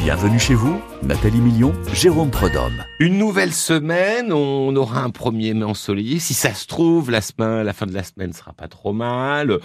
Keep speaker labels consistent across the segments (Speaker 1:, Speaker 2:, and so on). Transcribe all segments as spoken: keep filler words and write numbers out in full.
Speaker 1: Bienvenue chez vous, Nathalie Million, Jérôme Prud'homme.
Speaker 2: Une nouvelle semaine, on aura un premier mai ensoleillé. Si ça se trouve, la semaine, la fin de la semaine sera pas trop mal.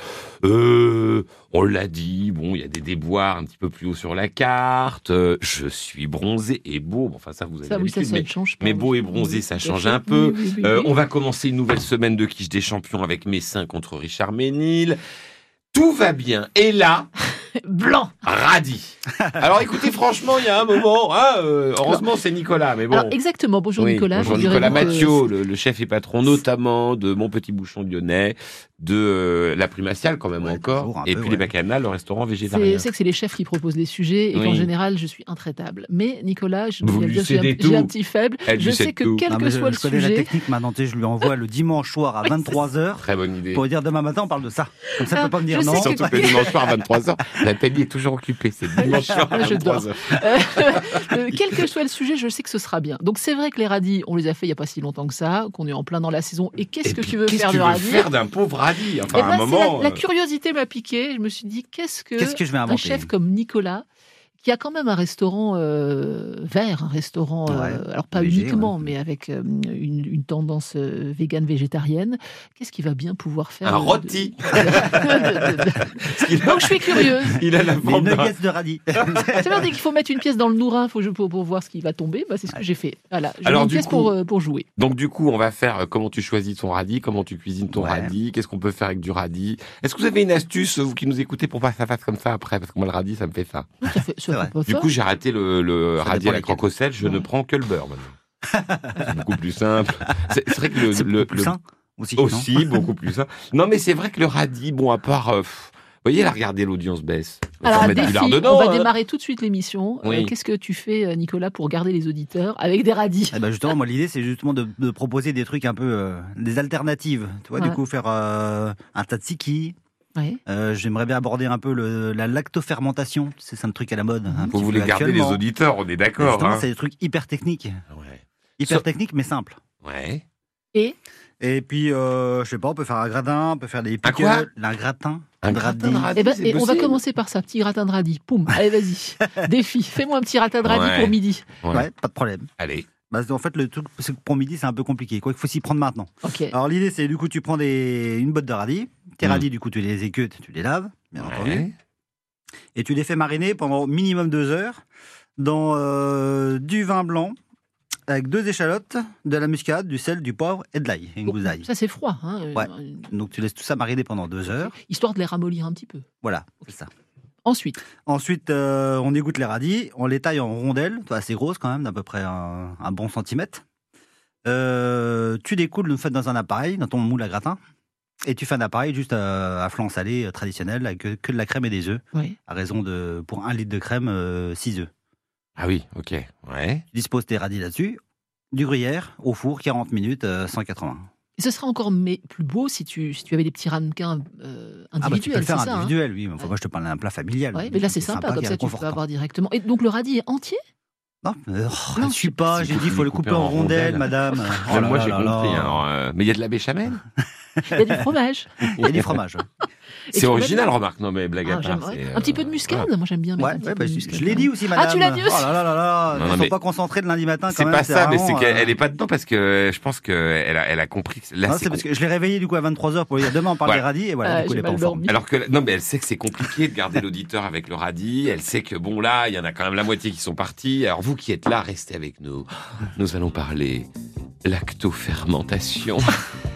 Speaker 2: Euh, on l'a dit, bon, il y a des déboires un petit peu plus haut sur la carte. Euh, je suis bronzé et beau. Bon, enfin, ça, vous avez
Speaker 3: ça, oui, ça, ça
Speaker 2: mais,
Speaker 3: ne change pas.
Speaker 2: mais beau
Speaker 3: oui.
Speaker 2: et bronzé,
Speaker 3: oui,
Speaker 2: ça change un peu.
Speaker 3: Oui, oui, oui,
Speaker 2: euh,
Speaker 3: oui.
Speaker 2: On va commencer une nouvelle semaine de quiche des champions avec Messin contre Richard Ménil. Tout va bien. Et là,
Speaker 3: blanc,
Speaker 2: radis. Alors écoutez, franchement, il y a un moment, hein, euh, heureusement c'est Nicolas, mais bon.
Speaker 3: Alors exactement, bonjour
Speaker 2: Oui,
Speaker 3: Nicolas.
Speaker 2: bonjour Nicolas Mathieu, le, le chef et patron notamment de Mon Petit Bouchon Lyonnais, de euh, La Primatiale quand même
Speaker 4: ouais,
Speaker 2: encore, et
Speaker 4: peu,
Speaker 2: puis
Speaker 4: ouais.
Speaker 2: les Bacchanals, le restaurant végétarien.
Speaker 3: C'est, c'est que c'est les chefs qui proposent les sujets et
Speaker 2: Oui.
Speaker 3: qu'en général je suis intraitable. Mais Nicolas, je
Speaker 2: Vous
Speaker 3: dois
Speaker 2: lui
Speaker 3: dire, j'ai,
Speaker 2: cédez
Speaker 3: un,
Speaker 2: tout.
Speaker 3: j'ai un petit faible.
Speaker 2: Elle
Speaker 3: je
Speaker 2: lui
Speaker 3: sais
Speaker 2: cède
Speaker 3: que
Speaker 2: tout.
Speaker 3: quel
Speaker 4: Non,
Speaker 3: que
Speaker 4: mais je,
Speaker 3: soit le
Speaker 4: je connais la
Speaker 3: sujet,
Speaker 4: technique maintenant, tu sais, je lui envoie le dimanche soir à vingt-trois heures
Speaker 2: Très bonne idée.
Speaker 4: pour lui dire demain matin on parle de ça. Comme ça,
Speaker 3: Ah,
Speaker 4: tu peux pas me dire
Speaker 3: je
Speaker 4: non.
Speaker 3: sais
Speaker 2: Surtout que le dimanche soir à vingt-trois heures, Nathalie est toujours occupée, c'est dimanche soir à
Speaker 3: Je dors.
Speaker 2: vingt-trois heures.
Speaker 3: Euh, euh, quel que soit le sujet, je sais que ce sera bien. Donc c'est vrai que les radis, on les a fait il n'y a pas si longtemps que ça, qu'on est en plein dans la saison. Et qu'est-ce
Speaker 2: Et
Speaker 3: que
Speaker 2: puis,
Speaker 3: tu veux
Speaker 2: qu'est-ce
Speaker 3: faire
Speaker 2: que tu
Speaker 3: de
Speaker 2: veux
Speaker 3: radis
Speaker 2: faire d'un pauvre radis? Enfin,
Speaker 3: Eh
Speaker 2: à
Speaker 3: ben,
Speaker 2: un
Speaker 3: c'est
Speaker 2: moment.
Speaker 3: la, la
Speaker 2: euh,
Speaker 3: curiosité m'a piqué. Je me suis dit, qu'est-ce que,
Speaker 4: Qu'est-ce que je vais
Speaker 3: un
Speaker 4: inventer
Speaker 3: chef comme Nicolas, qui a quand même un restaurant euh, vert, un restaurant, euh,
Speaker 4: Ouais,
Speaker 3: alors pas
Speaker 4: léger,
Speaker 3: uniquement,
Speaker 4: ouais.
Speaker 3: mais avec euh, une, une tendance euh, végane végétarienne, qu'est-ce qu'il va bien pouvoir faire
Speaker 2: Un
Speaker 3: de-
Speaker 2: rôti.
Speaker 3: de- de- de- de- Donc je suis curieuse.
Speaker 2: Il a la
Speaker 4: Les
Speaker 2: forme d'un.
Speaker 4: nuggets de radis.
Speaker 3: Ça veut dire qu'il faut mettre une pièce dans le nourrin faut, pour, pour voir ce qui va tomber. Bah, c'est ce que j'ai fait. Voilà, j'ai
Speaker 2: Alors,
Speaker 3: mis une
Speaker 2: du
Speaker 3: pièce
Speaker 2: coup-
Speaker 3: pour, euh, pour jouer.
Speaker 2: Donc du coup, on va faire euh, comment tu choisis ton radis, comment tu cuisines ton
Speaker 4: Ouais.
Speaker 2: radis, qu'est-ce qu'on peut faire avec du radis. Est-ce que vous avez une astuce, vous qui nous écoutez, pour pas que ça fasse comme ça après? Parce que moi, le radis, ça me fait faim.
Speaker 3: Ça fait, ça
Speaker 4: vrai.
Speaker 3: fait pas
Speaker 2: Du
Speaker 3: faim.
Speaker 2: coup, j'ai arrêté le, le
Speaker 4: Ça
Speaker 2: radis
Speaker 4: dépend
Speaker 2: à la
Speaker 4: lesquels.
Speaker 2: croque au sel, je
Speaker 3: Ouais.
Speaker 2: ne prends que le beurre maintenant. C'est beaucoup plus simple. C'est, c'est vrai que le,
Speaker 4: C'est
Speaker 2: le,
Speaker 4: plus
Speaker 2: le-
Speaker 4: sain aussi. non
Speaker 2: aussi beaucoup plus simple. Non, mais c'est vrai que le radis, bon, à part, euh, pff, vous voyez, là, regardez, l'audience baisse. Faut
Speaker 3: Alors,
Speaker 2: mettre du
Speaker 3: défi,
Speaker 2: lard dedans.
Speaker 3: on va
Speaker 2: hein.
Speaker 3: démarrer tout de suite l'émission. Euh,
Speaker 2: Oui.
Speaker 3: qu'est-ce que tu fais, euh, Nicolas, pour garder les auditeurs avec des radis?
Speaker 4: Eh ben justement, moi l'idée c'est justement de, de proposer des trucs un peu euh, des alternatives. Tu vois,
Speaker 3: Ouais.
Speaker 4: du coup faire euh, un tzatziki.
Speaker 3: Ouais.
Speaker 4: Euh, J'aimerais bien aborder un peu le, la lactofermentation. C'est un truc à la mode. Un
Speaker 2: Vous
Speaker 4: petit
Speaker 2: voulez
Speaker 4: peu
Speaker 2: garder les
Speaker 4: actuellement.
Speaker 2: auditeurs, on est
Speaker 4: Et
Speaker 2: d'accord.
Speaker 4: justement,
Speaker 2: Hein.
Speaker 4: c'est des trucs hyper techniques.
Speaker 2: Ouais.
Speaker 4: Hyper
Speaker 2: Ça-
Speaker 4: techniques mais simples.
Speaker 2: Ouais.
Speaker 3: Et
Speaker 4: Et puis, euh, je sais pas, on peut faire un gratin, on peut faire des
Speaker 2: Un quoi
Speaker 4: pickles, un gratin.
Speaker 2: Un
Speaker 4: de
Speaker 2: gratin
Speaker 4: radis.
Speaker 2: de radis,
Speaker 3: Eh ben,
Speaker 2: c'est
Speaker 3: et on va
Speaker 2: possible.
Speaker 3: commencer par ça, petit gratin de radis. Poum, allez vas-y. Défi, fais-moi un petit gratin de radis
Speaker 2: Ouais.
Speaker 3: pour midi.
Speaker 2: Ouais.
Speaker 4: Ouais, pas de problème.
Speaker 2: Allez.
Speaker 4: Bah, en fait, le truc, c'est que pour midi, c'est un peu compliqué. Quoi, il faut s'y prendre maintenant.
Speaker 3: Ok.
Speaker 4: Alors, l'idée, c'est du coup, tu prends des, une botte de radis. Tes
Speaker 2: Mm.
Speaker 4: radis, du coup, tu les équeutes, tu les laves, bien entendu.
Speaker 2: Ouais.
Speaker 4: Et tu les fais mariner pendant minimum deux heures dans euh, du vin blanc avec deux échalotes, de la muscade, du sel, du poivre et de l'ail, et une gousse d'ail.
Speaker 3: Ça c'est froid. Hein, euh,
Speaker 4: Ouais.
Speaker 3: euh,
Speaker 4: Donc, tu laisses tout ça mariner pendant deux heures.
Speaker 3: Histoire de les ramollir un petit peu.
Speaker 4: Voilà, c'est ça.
Speaker 3: Ensuite,
Speaker 4: Ensuite, euh, on égoutte les radis, on les taille en rondelles, toi, assez grosses quand même, d'à peu près un, un bon centimètre. Euh, tu découpes le fait dans un appareil, dans ton moule à gratin, et tu fais un appareil juste à, à flan salé euh, traditionnel, avec que, que de la crème et des œufs,
Speaker 3: ouais.
Speaker 4: à raison de, pour un litre de crème, euh, six œufs.
Speaker 2: Ah oui, ok. Ouais.
Speaker 4: Tu disposes tes radis là-dessus, du gruyère, au four, quarante minutes, euh, cent quatre-vingts.
Speaker 3: Et ce serait encore mais, plus beau si tu, si tu avais des petits ramequins euh,
Speaker 4: Ah bah tu peux
Speaker 3: individuels,
Speaker 4: le faire
Speaker 3: c'est ça, hein.
Speaker 4: individuel, oui. Mais enfin,
Speaker 3: Ouais.
Speaker 4: moi, je te parle d'un plat familial.
Speaker 3: Ouais, mais là c'est sympa, comme
Speaker 4: qui est
Speaker 3: ça tu peux
Speaker 4: réconfortant.
Speaker 3: avoir directement. Et donc le radis est entier?
Speaker 4: Non, euh, oh,
Speaker 3: Non,
Speaker 4: je suis pas,
Speaker 2: c'est
Speaker 4: j'ai dit, il
Speaker 2: coupé-
Speaker 4: faut le
Speaker 2: coupé
Speaker 4: couper en
Speaker 2: en
Speaker 4: rondelles,
Speaker 2: rondelles.
Speaker 4: madame. Oh
Speaker 2: Même
Speaker 4: là
Speaker 2: moi,
Speaker 4: là
Speaker 2: j'ai
Speaker 4: là
Speaker 2: compris.
Speaker 4: là.
Speaker 2: alors, euh, mais il y a de la béchamel.
Speaker 3: Il y a du fromage.
Speaker 4: Il y a du fromage. ouais.
Speaker 3: Et
Speaker 2: C'est
Speaker 3: tu
Speaker 2: original,
Speaker 3: mets-
Speaker 2: remarque. Non, mais blague à
Speaker 3: Ah,
Speaker 2: part.
Speaker 3: j'aimerais.
Speaker 2: c'est,
Speaker 3: Un petit peu de
Speaker 2: euh,
Speaker 3: muscade,
Speaker 2: voilà.
Speaker 3: moi j'aime bien mettre
Speaker 4: Ouais,
Speaker 3: un petit
Speaker 4: ouais,
Speaker 3: peu
Speaker 4: bah,
Speaker 3: de
Speaker 4: je,
Speaker 3: muscade.
Speaker 4: je l'ai dit aussi, madame.
Speaker 3: Ah, tu l'as dit aussi.
Speaker 4: Oh là là là là,
Speaker 2: Non,
Speaker 4: ils
Speaker 2: non,
Speaker 4: sont
Speaker 2: mais-
Speaker 4: pas concentrés de lundi matin quand
Speaker 2: C'est
Speaker 4: même.
Speaker 2: pas ça, mais
Speaker 4: vraiment,
Speaker 2: c'est qu'elle
Speaker 4: euh,
Speaker 2: elle est pas dedans parce que je pense qu'elle a, elle a compris. Que là,
Speaker 4: Non,
Speaker 2: c'est
Speaker 4: c'est parce
Speaker 2: com-
Speaker 4: que je l'ai réveillé du coup à vingt-trois heures pour lui dire demain on parle
Speaker 2: Ouais.
Speaker 4: des radis et voilà,
Speaker 3: Ah,
Speaker 4: du coup
Speaker 3: j'ai
Speaker 4: elle est pas
Speaker 3: mal
Speaker 4: en forme.
Speaker 3: dormi.
Speaker 2: Alors que non, mais elle sait que c'est compliqué de garder l'auditeur avec le radis. Elle sait que bon là, il y en a quand même la moitié qui sont partis. Alors vous qui êtes là, restez avec nous. Nous allons parler lactofermentation.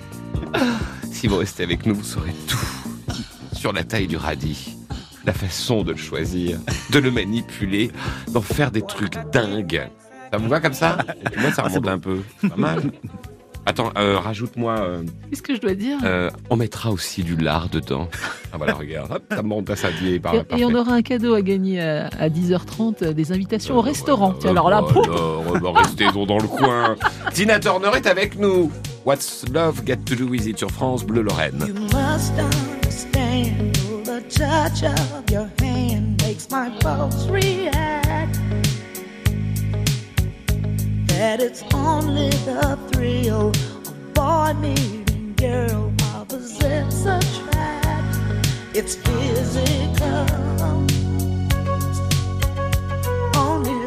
Speaker 2: Si vous restez avec nous, vous saurez tout sur la taille du radis, la façon de le choisir, de le manipuler, d'en faire des trucs dingues. Ça vous va comme ça? Et puis moi, ça
Speaker 4: Ah, c'est
Speaker 2: remonte un peu. Pas mal. Attends, euh, rajoute-moi. euh,
Speaker 3: Qu'est-ce que je dois dire?
Speaker 2: euh, on mettra aussi du lard dedans. Ah voilà, regarde, hop, ça monte à sa vie. Par,
Speaker 3: Et, et on aura un cadeau à gagner à, à dix heures trente, euh, des invitations au restaurant. Tiens, alors là, pouf,
Speaker 2: alors, bah, restez donc dans le coin. Tina Turner est avec nous. What's love got to do with it sur France Bleu Lorraine.
Speaker 5: You must understand the touch of your hand makes my pulse react. That it's only the thrill of boy meeting girl opposites attract. It's physical. Only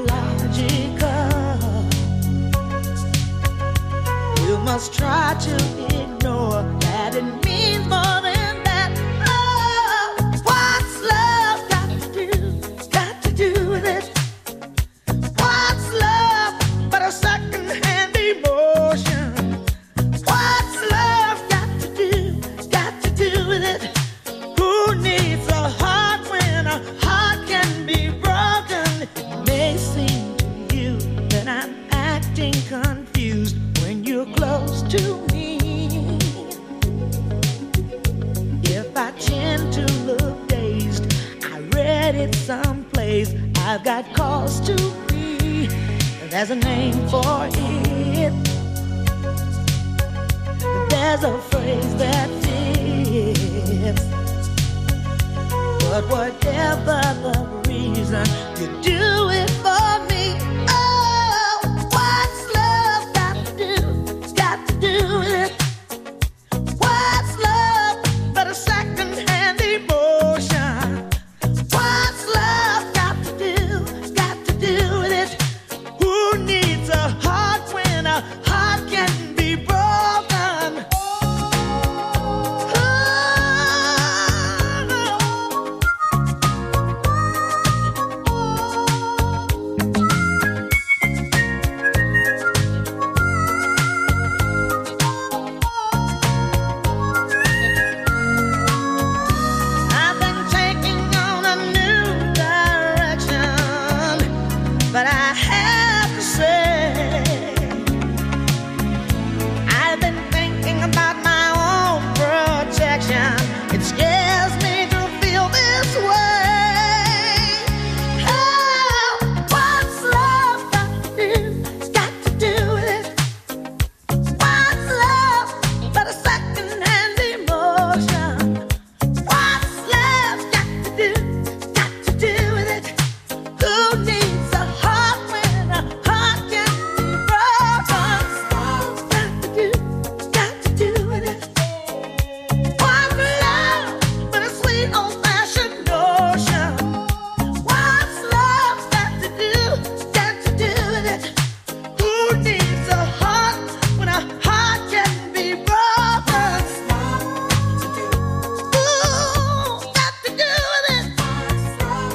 Speaker 5: hard to ignore that it means more than that. Oh, what's love got to do, got to do with it? What's love but a second-hand emotion? What's love got to do, got to do with it? Who needs a heart when a heart can be broken? It may seem to you that I'm acting confused when you're close to me. If I tend to look dazed, I read it someplace. I've got cause to be. There's a name for it. There's a phrase that fits. But whatever the reason, you do it for me. Oh, what's love got to do, got to do with it? What's love but a second-hand emotion? What's love got to do, got to do with it? Who needs a heart when a heart can be broken? I've been taking on a new direction, but I have to say, I've been thinking about my own protection. It scares me to feel this way. Oh, what's love got to do, got to do with it? What's love but a second-hand emotion? What's love got to do, got to do with it? Who needs a heart when a heart can be broken? What's got to do, got to do with it? What's love but a sweet old-fashioned notion? What's love got to do, got to do with it? Who needs a heart when a heart can be broken? Ooh, got to do with it. What's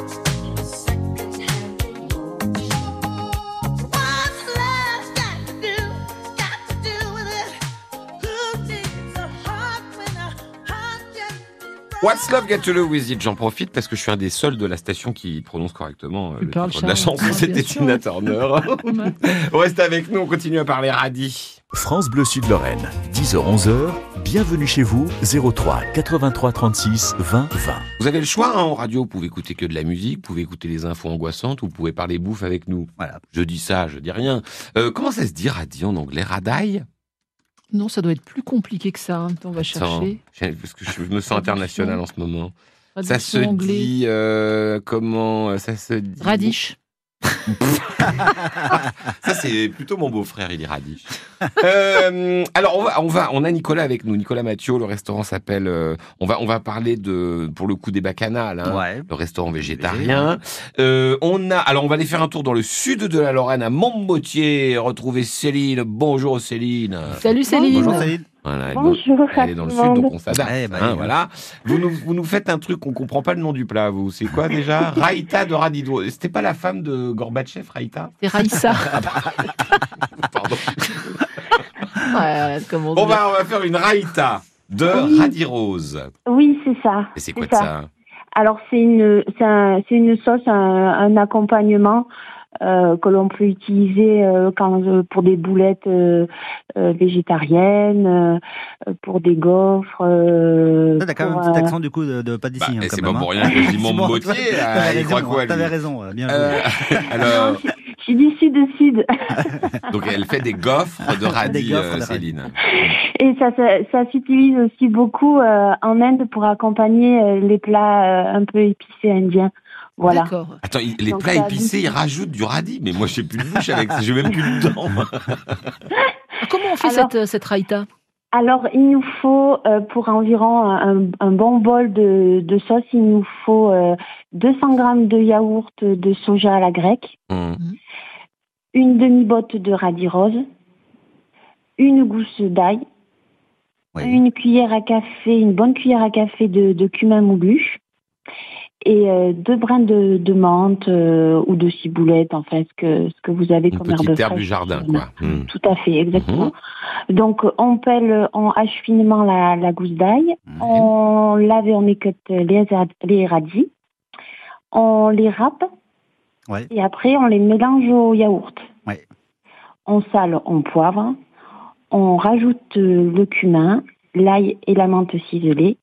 Speaker 5: love got to do, got to do with it? Who needs a heart when a heart can be broken?
Speaker 2: What's Love Got to Do With It? J'en profite parce que je suis un des seuls de la station qui prononce correctement euh, le
Speaker 3: Carl
Speaker 2: titre de la
Speaker 3: Charles.
Speaker 2: chanson.
Speaker 3: Ah,
Speaker 2: C'était
Speaker 3: bien sûr.
Speaker 2: Tina Turner. On reste avec nous, on continue à parler radis.
Speaker 1: France Bleu Sud-Lorraine, dix heures onze heures, bienvenue chez vous, zéro trois quatre-vingt-trois trente-six vingt vingt.
Speaker 2: Vous avez le choix hein, en radio, vous pouvez écouter que de la musique, vous pouvez écouter les infos angoissantes, ou vous pouvez parler bouffe avec nous.
Speaker 4: Voilà.
Speaker 2: Je dis ça, je dis rien. Euh, comment ça se dit radis en anglais? Radai?
Speaker 3: Non, ça doit être plus compliqué que ça. Attends, on va chercher.
Speaker 2: Attends, parce que je me sens international en ce moment. Ça se
Speaker 3: Traduction anglais.
Speaker 2: dit euh, comment ça se dit
Speaker 3: Radish.
Speaker 2: Ça c'est plutôt mon beau-frère, il est radish. Euh, alors on va, on va, on a Nicolas avec nous, Nicolas Mathieu. Le restaurant s'appelle. Euh, on va, on va parler de, pour le coup des bacchanales, hein,
Speaker 4: Ouais.
Speaker 2: le restaurant végétarien. Euh, on a, alors on va aller faire un tour dans le sud de la Lorraine, à Montmoutier, retrouver Céline. Bonjour Céline.
Speaker 3: Salut Céline.
Speaker 4: Bonjour Saïd.
Speaker 2: Voilà, elle,
Speaker 6: Bonjour,
Speaker 2: elle est dans le
Speaker 6: tout
Speaker 2: sud,
Speaker 6: le monde.
Speaker 2: donc on s'adapte.
Speaker 4: Eh ben,
Speaker 2: hein,
Speaker 4: oui.
Speaker 2: voilà. Vous nous, vous nous faites un truc qu'on comprend pas le nom du plat, vous. C'est quoi déjà? Raïta de Radido. C'était pas la femme de Gorbatchev, Raïta?
Speaker 3: C'est Raïssa.
Speaker 2: Pardon.
Speaker 3: Ouais, ouais, comment
Speaker 2: On
Speaker 3: dire.
Speaker 2: va, on va faire une Raïta de
Speaker 6: Oui.
Speaker 2: Radirose.
Speaker 6: Oui, c'est ça.
Speaker 2: Et c'est quoi de ça?
Speaker 6: Alors, c'est une, c'est un- c'est une sauce, un, un accompagnement euh, que l'on peut utiliser euh, quand, euh, pour des boulettes euh, euh, végétariennes, euh, pour des gaufres. Euh,
Speaker 4: T'as quand même
Speaker 6: pour,
Speaker 4: un petit
Speaker 6: euh,
Speaker 4: accent du coup de, de pas d'ici.
Speaker 2: Bah,
Speaker 4: hein,
Speaker 2: et
Speaker 4: quand
Speaker 2: c'est
Speaker 4: même,
Speaker 2: pas
Speaker 4: hein.
Speaker 2: pour rien que je dis
Speaker 4: C'est bon,
Speaker 2: Montmoutier,
Speaker 4: t'avais
Speaker 2: là, il
Speaker 4: raison,
Speaker 2: croit quoi, lui?
Speaker 4: T'avais raison, bien joué.
Speaker 2: Euh, alors,
Speaker 6: Je suis du sud-sud.
Speaker 2: donc elle fait des gaufres de
Speaker 4: Des
Speaker 2: radis,
Speaker 4: gaufres
Speaker 2: euh,
Speaker 4: de radis.
Speaker 2: Céline.
Speaker 6: Et ça, ça, ça s'utilise aussi beaucoup euh, en Inde pour accompagner euh, les plats euh, un peu épicés indiens. Voilà.
Speaker 3: D'accord.
Speaker 2: Attends, il- les
Speaker 6: Donc,
Speaker 2: plats
Speaker 6: ça
Speaker 2: épicés, ils rajoutent du radis. Mais moi, j'ai plus de bouche avec ça. J'ai même plus de dents.
Speaker 3: Comment on fait
Speaker 6: Alors-
Speaker 3: cette, cette raïta?
Speaker 6: Alors, il nous faut, euh, pour environ un, un bon bol de, de sauce, il nous faut euh, deux cents grammes de yaourt de soja à la grecque,
Speaker 2: Hum.
Speaker 6: une demi-botte de radis rose, une gousse d'ail,
Speaker 4: Ouais.
Speaker 6: une cuillère à café, une bonne cuillère à café de, de cumin moulu et euh, deux brins de, de menthe euh, ou de ciboulette, enfin ce que ce que vous avez
Speaker 2: Une
Speaker 6: comme
Speaker 2: petite
Speaker 6: herbe
Speaker 2: herbe
Speaker 6: fraîche.
Speaker 2: du jardin, quoi. Hmm.
Speaker 6: Tout à fait, exactement. Donc on pèle, on hache finement la, la gousse d'ail,
Speaker 4: Mhm.
Speaker 6: on lave et on écoute les, les radis, on les râpe
Speaker 4: Ouais.
Speaker 6: et après on les mélange au yaourt.
Speaker 4: Ouais.
Speaker 6: On sale, on poivre, on rajoute euh, le cumin, l'ail et la menthe ciselée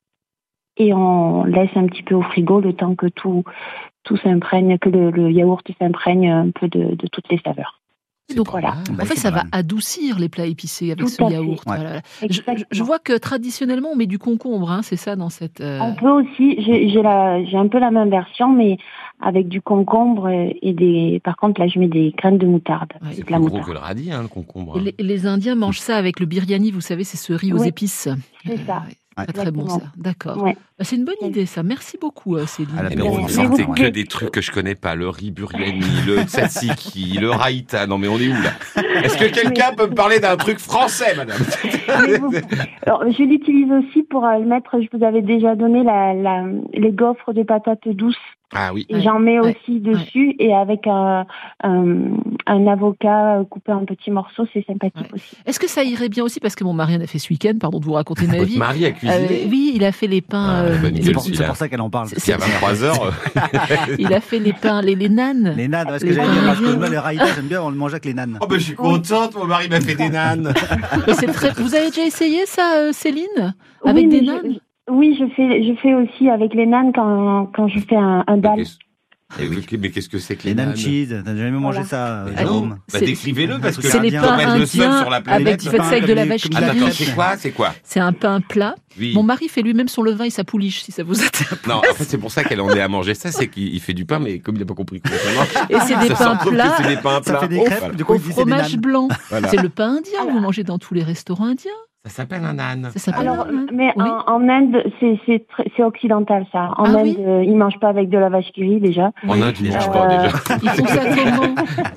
Speaker 6: et on laisse un petit peu au frigo le temps que tout, tout s'imprègne, que le, le yaourt s'imprègne un peu de, de toutes les saveurs.
Speaker 2: C'est
Speaker 3: Donc
Speaker 2: pas
Speaker 6: voilà.
Speaker 2: mal.
Speaker 4: Bah,
Speaker 3: En fait,
Speaker 4: c'est
Speaker 3: ça
Speaker 4: pas
Speaker 3: va
Speaker 4: mal.
Speaker 3: adoucir les plats épicés avec
Speaker 6: Tout
Speaker 3: ce
Speaker 6: à fait.
Speaker 3: yaourt.
Speaker 4: Ouais.
Speaker 3: Voilà. Je, je-
Speaker 6: Exactement.
Speaker 3: je vois que traditionnellement, on met du concombre, hein, c'est ça dans cette. euh,
Speaker 6: On peut aussi, j'ai j'ai la, j'ai un peu la même version, mais avec du concombre et des. Par contre, là, je mets des graines de moutarde,
Speaker 3: Ouais.
Speaker 6: de
Speaker 2: C'est
Speaker 6: la
Speaker 2: plus gros
Speaker 6: moutarde.
Speaker 2: que le radis, hein, le concombre.
Speaker 3: Et
Speaker 2: hein.
Speaker 3: les, les Indiens mangent ça avec le biryani, vous savez, c'est ce riz aux
Speaker 6: Oui,
Speaker 3: épices.
Speaker 6: c'est ça.
Speaker 3: ouais,
Speaker 4: Ouais.
Speaker 3: Très très bon
Speaker 6: Exactement.
Speaker 3: ça. D'accord.
Speaker 6: Ouais.
Speaker 3: Bah, c'est une bonne
Speaker 6: Ouais.
Speaker 3: idée ça. Merci beaucoup euh, Céline.
Speaker 4: À la
Speaker 2: Eh
Speaker 4: Mais
Speaker 2: mais
Speaker 4: bon,
Speaker 2: vous
Speaker 4: mais
Speaker 2: me
Speaker 4: vous
Speaker 2: sortez
Speaker 6: vous
Speaker 2: que
Speaker 6: pouvez-
Speaker 2: des trucs que je connais pas. Le riz biryani, le tzatziki, le raïta. Non mais on est où là? Est-ce que quelqu'un peut me parler d'un truc français, madame?
Speaker 6: Mais vous- Alors, je l'utilise aussi pour euh, le mettre. Je vous avais déjà donné la, la, les gaufres de patates douces.
Speaker 2: Ah oui.
Speaker 6: Et
Speaker 3: Ouais.
Speaker 6: j'en mets
Speaker 3: Ouais.
Speaker 6: aussi dessus et avec un, un, un avocat coupé en petits morceaux, c'est sympathique
Speaker 3: Ouais.
Speaker 6: aussi.
Speaker 3: Est-ce que ça irait bien aussi parce que mon mari en a fait ce week-end, pardon de vous raconter ma
Speaker 2: Votre
Speaker 3: vie.
Speaker 2: mari a
Speaker 3: Euh,
Speaker 2: cuisiné?
Speaker 3: oui, il a fait les pains.
Speaker 2: Ah,
Speaker 3: euh,
Speaker 2: bonne
Speaker 3: les-
Speaker 4: C'est
Speaker 2: gueule,
Speaker 4: pour,
Speaker 2: celui-là.
Speaker 4: c'est pour ça qu'elle en parle.
Speaker 3: C'est-
Speaker 2: Parce qu'à vingt-trois heures.
Speaker 3: il a fait les pains, les, les nanes.
Speaker 4: Les nanes, parce que
Speaker 3: Les
Speaker 4: j'allais dire,
Speaker 3: pains
Speaker 4: parce que
Speaker 3: indiens.
Speaker 4: moi, les raïtas, j'aime bien, on le mange avec les nanes.
Speaker 2: Oh ben je suis contente, mon mari m'a fait des nanes.
Speaker 3: Mais c'est très... Vous avez déjà essayé ça, euh, Céline, avec
Speaker 6: Oui,
Speaker 3: des
Speaker 6: mais
Speaker 3: nanes
Speaker 6: je, oui, je fais, je fais aussi avec les nanes quand, quand je fais un, un dalle.
Speaker 2: Qu'est-ce- Eh oui, mais qu'est-ce que c'est que
Speaker 4: Les
Speaker 2: les
Speaker 4: nanes
Speaker 2: nanes?
Speaker 4: cheese, t'as jamais mangé
Speaker 6: Voilà.
Speaker 4: ça, euh,
Speaker 2: Mais
Speaker 3: Ah,
Speaker 2: non.
Speaker 4: Jérôme
Speaker 2: Bah,
Speaker 3: C'est-
Speaker 2: décrivez-le parce que
Speaker 4: c'est
Speaker 3: C'est
Speaker 2: là,
Speaker 3: les
Speaker 4: indien.
Speaker 2: on
Speaker 3: pains
Speaker 2: va être le seul
Speaker 3: indiens
Speaker 2: sur la
Speaker 3: avec
Speaker 2: planète.
Speaker 3: du faites ça avec de la vache
Speaker 4: Comme
Speaker 2: Ah
Speaker 4: la
Speaker 2: d'accord,
Speaker 3: qui
Speaker 2: c'est
Speaker 4: crêpe.
Speaker 2: quoi? C'est quoi?
Speaker 3: C'est un pain plat.
Speaker 2: Oui.
Speaker 3: Mon mari fait lui-même son levain et sa pouliche, si ça vous intéresse.
Speaker 2: Non, en fait, c'est pour ça qu'elle en est à manger ça, c'est qu'il il fait du pain, mais comme il n'a pas compris comment ça marche.
Speaker 3: Et c'est des
Speaker 2: ça se
Speaker 3: pains
Speaker 2: retrouve que
Speaker 3: plats
Speaker 2: c'est des pains
Speaker 4: Ça
Speaker 2: plats.
Speaker 4: fait des
Speaker 3: Au-
Speaker 4: crêpes, du coup,
Speaker 3: au
Speaker 4: il dit c'est des
Speaker 3: fromage
Speaker 4: nanes.
Speaker 3: blanc.
Speaker 2: Voilà.
Speaker 3: C'est le pain indien, vous mangez dans tous les restaurants indiens.
Speaker 2: Ça s'appelle un âne.
Speaker 3: Ça s'appelle
Speaker 6: Alors,
Speaker 3: un-
Speaker 6: mais
Speaker 3: oui.
Speaker 6: en, en Inde, c'est, c'est, très- c'est occidental ça. En
Speaker 3: Ah
Speaker 6: Inde,
Speaker 3: oui
Speaker 6: euh, ils mangent pas avec de la vache qui rit déjà.
Speaker 2: En Inde, ils mangent pas
Speaker 6: Euh,
Speaker 2: déjà.
Speaker 3: Ils font ça comment?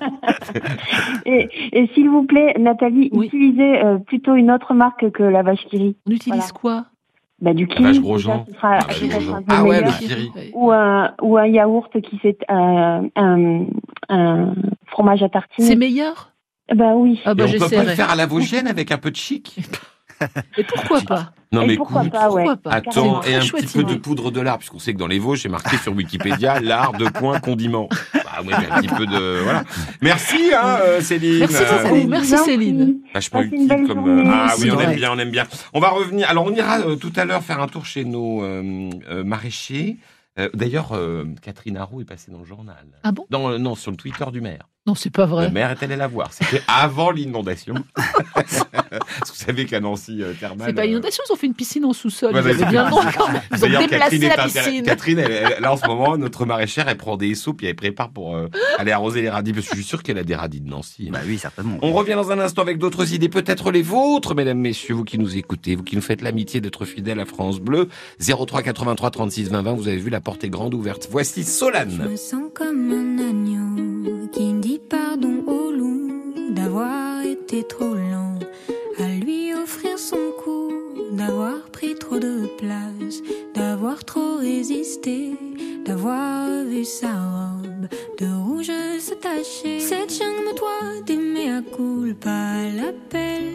Speaker 6: Et, et s'il vous plaît, Nathalie,
Speaker 3: Oui.
Speaker 6: utilisez euh, plutôt une autre marque que la vache qui rit.
Speaker 3: On utilise
Speaker 6: Voilà.
Speaker 3: quoi?
Speaker 6: Bah, du
Speaker 2: La
Speaker 6: kiwi.
Speaker 2: vache
Speaker 6: déjà,
Speaker 2: Grosjean.
Speaker 6: ce sera,
Speaker 2: Ah,
Speaker 6: ce
Speaker 2: vache
Speaker 6: sera
Speaker 2: Grosjean.
Speaker 6: un peu
Speaker 2: Ah ouais, le
Speaker 6: meilleur.
Speaker 2: kiri.
Speaker 3: Ouais.
Speaker 6: Ou un, ou un yaourt qui c'est un, un, un fromage à tartiner.
Speaker 3: C'est meilleur?
Speaker 6: Bah oui.
Speaker 3: Ah
Speaker 2: Et
Speaker 3: bah
Speaker 2: on peut pas le
Speaker 3: j'essaierai.
Speaker 2: faire à la vosgienne avec un peu de chic?
Speaker 3: Et pourquoi pas?
Speaker 2: Non
Speaker 6: Et
Speaker 2: mais
Speaker 6: pourquoi
Speaker 2: écoute,
Speaker 6: pas, ouais.
Speaker 3: Pourquoi pas?
Speaker 2: attends,
Speaker 3: C'est
Speaker 2: et
Speaker 3: une
Speaker 2: un
Speaker 3: très
Speaker 2: petit
Speaker 3: chouette
Speaker 2: peu de
Speaker 3: idée.
Speaker 2: poudre de lard, puisqu'on sait que dans les Vosges, c'est marqué sur Wikipédia, lard de point condiment. Bah ouais, mais un petit peu de... Voilà. Merci, hein, euh, Céline.
Speaker 3: Merci
Speaker 2: Euh,
Speaker 3: beaucoup. Merci
Speaker 6: Gentil.
Speaker 3: Céline.
Speaker 2: Vachement
Speaker 6: Passez une
Speaker 2: utile
Speaker 6: belle
Speaker 2: comme...
Speaker 6: journée.
Speaker 2: euh, Ah
Speaker 3: Merci,
Speaker 2: oui, on aime
Speaker 3: ouais.
Speaker 2: bien, on aime bien. On va revenir... Alors, on ira euh, tout à l'heure faire un tour chez nos euh, euh, maraîchers. Euh, D'ailleurs, euh, Catherine Arroux est passée dans le journal.
Speaker 3: Ah bon?
Speaker 2: Dans, euh, non, sur le Twitter du maire.
Speaker 3: Non, c'est pas vrai.
Speaker 2: Le maire est allé la voir. C'était avant l'inondation. Parce que vous savez qu'à Nancy euh, thermale...
Speaker 3: C'est pas
Speaker 2: euh,
Speaker 3: inondation, ils ont fait une piscine en sous-sol.
Speaker 2: Ouais,
Speaker 3: Ils
Speaker 2: bah,
Speaker 3: avaient
Speaker 2: c'est-
Speaker 3: bien le droit. Ils ont
Speaker 2: D'ailleurs,
Speaker 3: déplacé
Speaker 2: Catherine est
Speaker 3: la
Speaker 2: intér-
Speaker 3: piscine.
Speaker 2: Catherine, elle, elle- là en ce moment, notre maraîchère, elle prend des seaux puis elle prépare pour euh, aller arroser les radis. Parce que je suis sûr qu'elle a des radis de Nancy.
Speaker 4: Bah oui, certainement.
Speaker 2: On revient dans un instant avec d'autres idées, peut-être les vôtres, mesdames, messieurs, vous qui nous écoutez, vous qui nous faites l'amitié d'être fidèles à France Bleu. zéro trois quatre-vingt-trois trente-six vingt vingt, vous avez vu, la porte est grande ouverte. Voici
Speaker 7: Je
Speaker 2: Solane.
Speaker 7: me sens comme un agneau qui dit pardon au loup d'avoir été trop lent à lui offrir son coup, d'avoir pris trop de place, d'avoir trop résisté, d'avoir vu sa robe de rouge se tacher. Cette jungle me doit d'aimer à culpa l'appel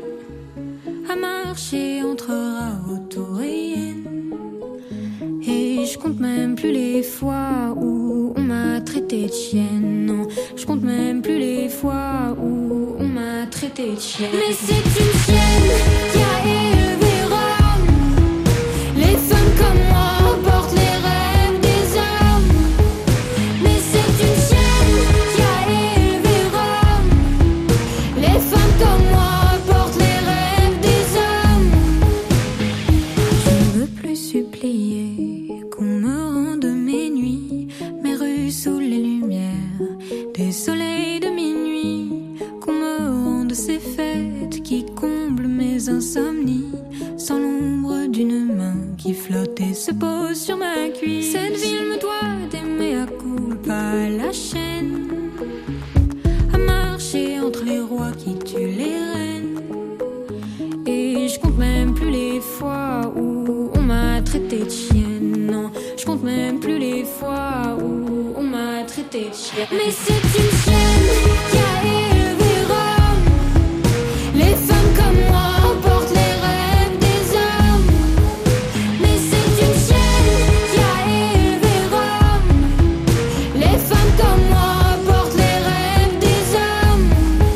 Speaker 7: à marcher entre rats et hyènes. Et je compte même plus les fois où on m'a traité de chienne. Non, je compte même plus les fois où on m'a traité de chienne. Mais c'est une chienne qui a élevé Rome. Les femmes comme moi portent les rêves des hommes. Mais c'est une chienne qui a élevé Rome. Les femmes comme moi portent les rêves des hommes. Je ne veux plus supplier qu'on me rende mes nuits, mes rues sous les lumières des soleils de minuit, qu'on me rende ces fêtes qui comblent mes insomnies, sans l'ombre d'une main qui flotte et se pose sur ma cuisse. Cette ville me doit d'aimer à culpa la chaîne, à marcher entre les rois qui tuent les reines. Et je compte même plus les Mais c'est une chienne qui a élevé Rome. Les femmes comme moi portent les rêves des hommes. Mais c'est une chienne qui a élevé Rome. Les femmes comme moi portent les rêves des hommes.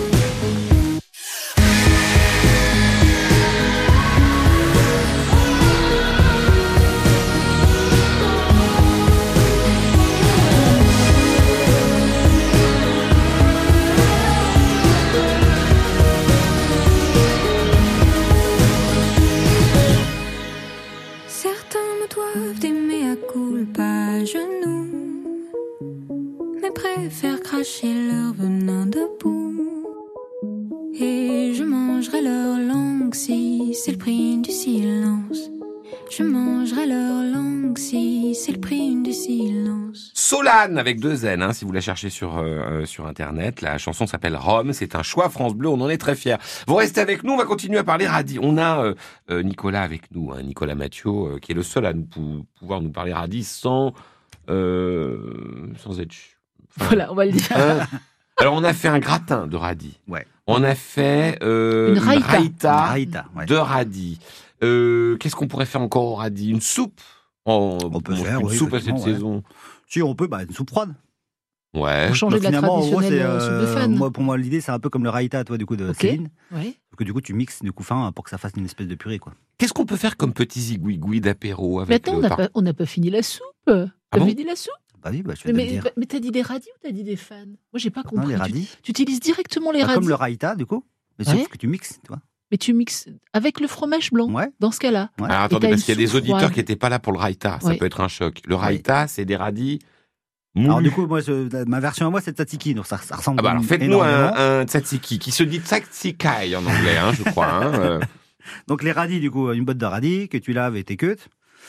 Speaker 7: Certains me doivent d'aimer à culpa à genoux, mais préfèrent cracher leur venin debout. Et je mangerai leur langue si c'est le prix du silence. Je mangerai leur langue si c'est le prix du silence.
Speaker 2: Solane avec deux N, hein, si vous la cherchez sur euh, sur internet. La chanson s'appelle Rome, c'est un choix France Bleu, on en est très fiers. Vous restez avec nous, on va continuer à parler radis. On a euh, euh, Nicolas avec nous, hein, Nicolas Mathieu, euh, qui est le seul à nous pou- pouvoir nous parler radis sans euh, sans être. ch- enfin,
Speaker 3: Voilà, on va le dire.
Speaker 2: hein. Alors on a fait un gratin de radis.
Speaker 4: Ouais.
Speaker 2: On a fait euh,
Speaker 3: Une raïta.
Speaker 2: raïta
Speaker 4: Raïta, ouais.
Speaker 2: de radis. Euh, Qu'est-ce qu'on pourrait faire encore au radis? Une soupe? Oh,
Speaker 4: On peut
Speaker 2: mange
Speaker 4: faire,
Speaker 2: une
Speaker 4: oui,
Speaker 2: soupe à cette
Speaker 4: effectivement, ouais.
Speaker 2: saison.
Speaker 4: Si on peut, bah, une soupe froide.
Speaker 2: Ouais.
Speaker 3: Pour changer
Speaker 4: Donc,
Speaker 3: de la
Speaker 4: finalement, en gros,
Speaker 3: traditionnelle
Speaker 4: c'est,
Speaker 3: euh, soupe de
Speaker 4: euh,
Speaker 3: fan.
Speaker 4: moi, pour moi, l'idée, c'est un peu comme le raïta, toi, du coup, de
Speaker 3: Ok.
Speaker 4: Céline.
Speaker 3: Ouais.
Speaker 4: Donc, que, du coup, tu mixes du coup fin pour que ça fasse une espèce de purée, quoi.
Speaker 2: Qu'est-ce qu'on peut faire comme petit zigouigoui d'apéro
Speaker 3: Mais
Speaker 2: avec
Speaker 3: attends, on
Speaker 2: le
Speaker 3: n'a
Speaker 2: par-
Speaker 3: pas, on n'a pas fini la soupe. T'as
Speaker 2: bon
Speaker 3: fini la soupe?
Speaker 4: Bah oui, bah, je vais
Speaker 3: Mais,
Speaker 4: te le
Speaker 3: mais,
Speaker 4: dire.
Speaker 3: mais t'as dit des radis ou t'as dit des fans? Moi, j'ai pas compris.
Speaker 4: Non, les
Speaker 3: Tu-
Speaker 4: radis.
Speaker 3: Tu, utilises directement les
Speaker 4: Bah,
Speaker 3: radis,
Speaker 4: comme le raïta, du coup. Mais
Speaker 3: Ouais.
Speaker 4: sauf que tu mixes, tu vois.
Speaker 3: mais tu mixes avec le fromage blanc.
Speaker 4: Ouais.
Speaker 3: Dans ce cas-là.
Speaker 4: Ouais.
Speaker 2: Alors
Speaker 3: Et
Speaker 2: attendez,
Speaker 3: t'as
Speaker 2: parce
Speaker 3: une
Speaker 2: qu'il y a des
Speaker 3: soupe
Speaker 2: auditeurs
Speaker 3: froide.
Speaker 2: qui n'étaient pas là pour le raïta. Ça
Speaker 3: Ouais.
Speaker 2: peut être un choc. Le raïta, c'est des radis moulus.
Speaker 4: Alors, du coup, moi, je- ma version à moi, c'est tzatziki. Donc, ça, ça ressemble
Speaker 2: Ah bah alors faites-nous
Speaker 4: énormément.
Speaker 2: un, un tzatziki qui se dit tzatziki en anglais, hein, je crois. Hein, euh.
Speaker 4: Donc, les radis, du coup, une botte de radis que tu laves et t'équeutes.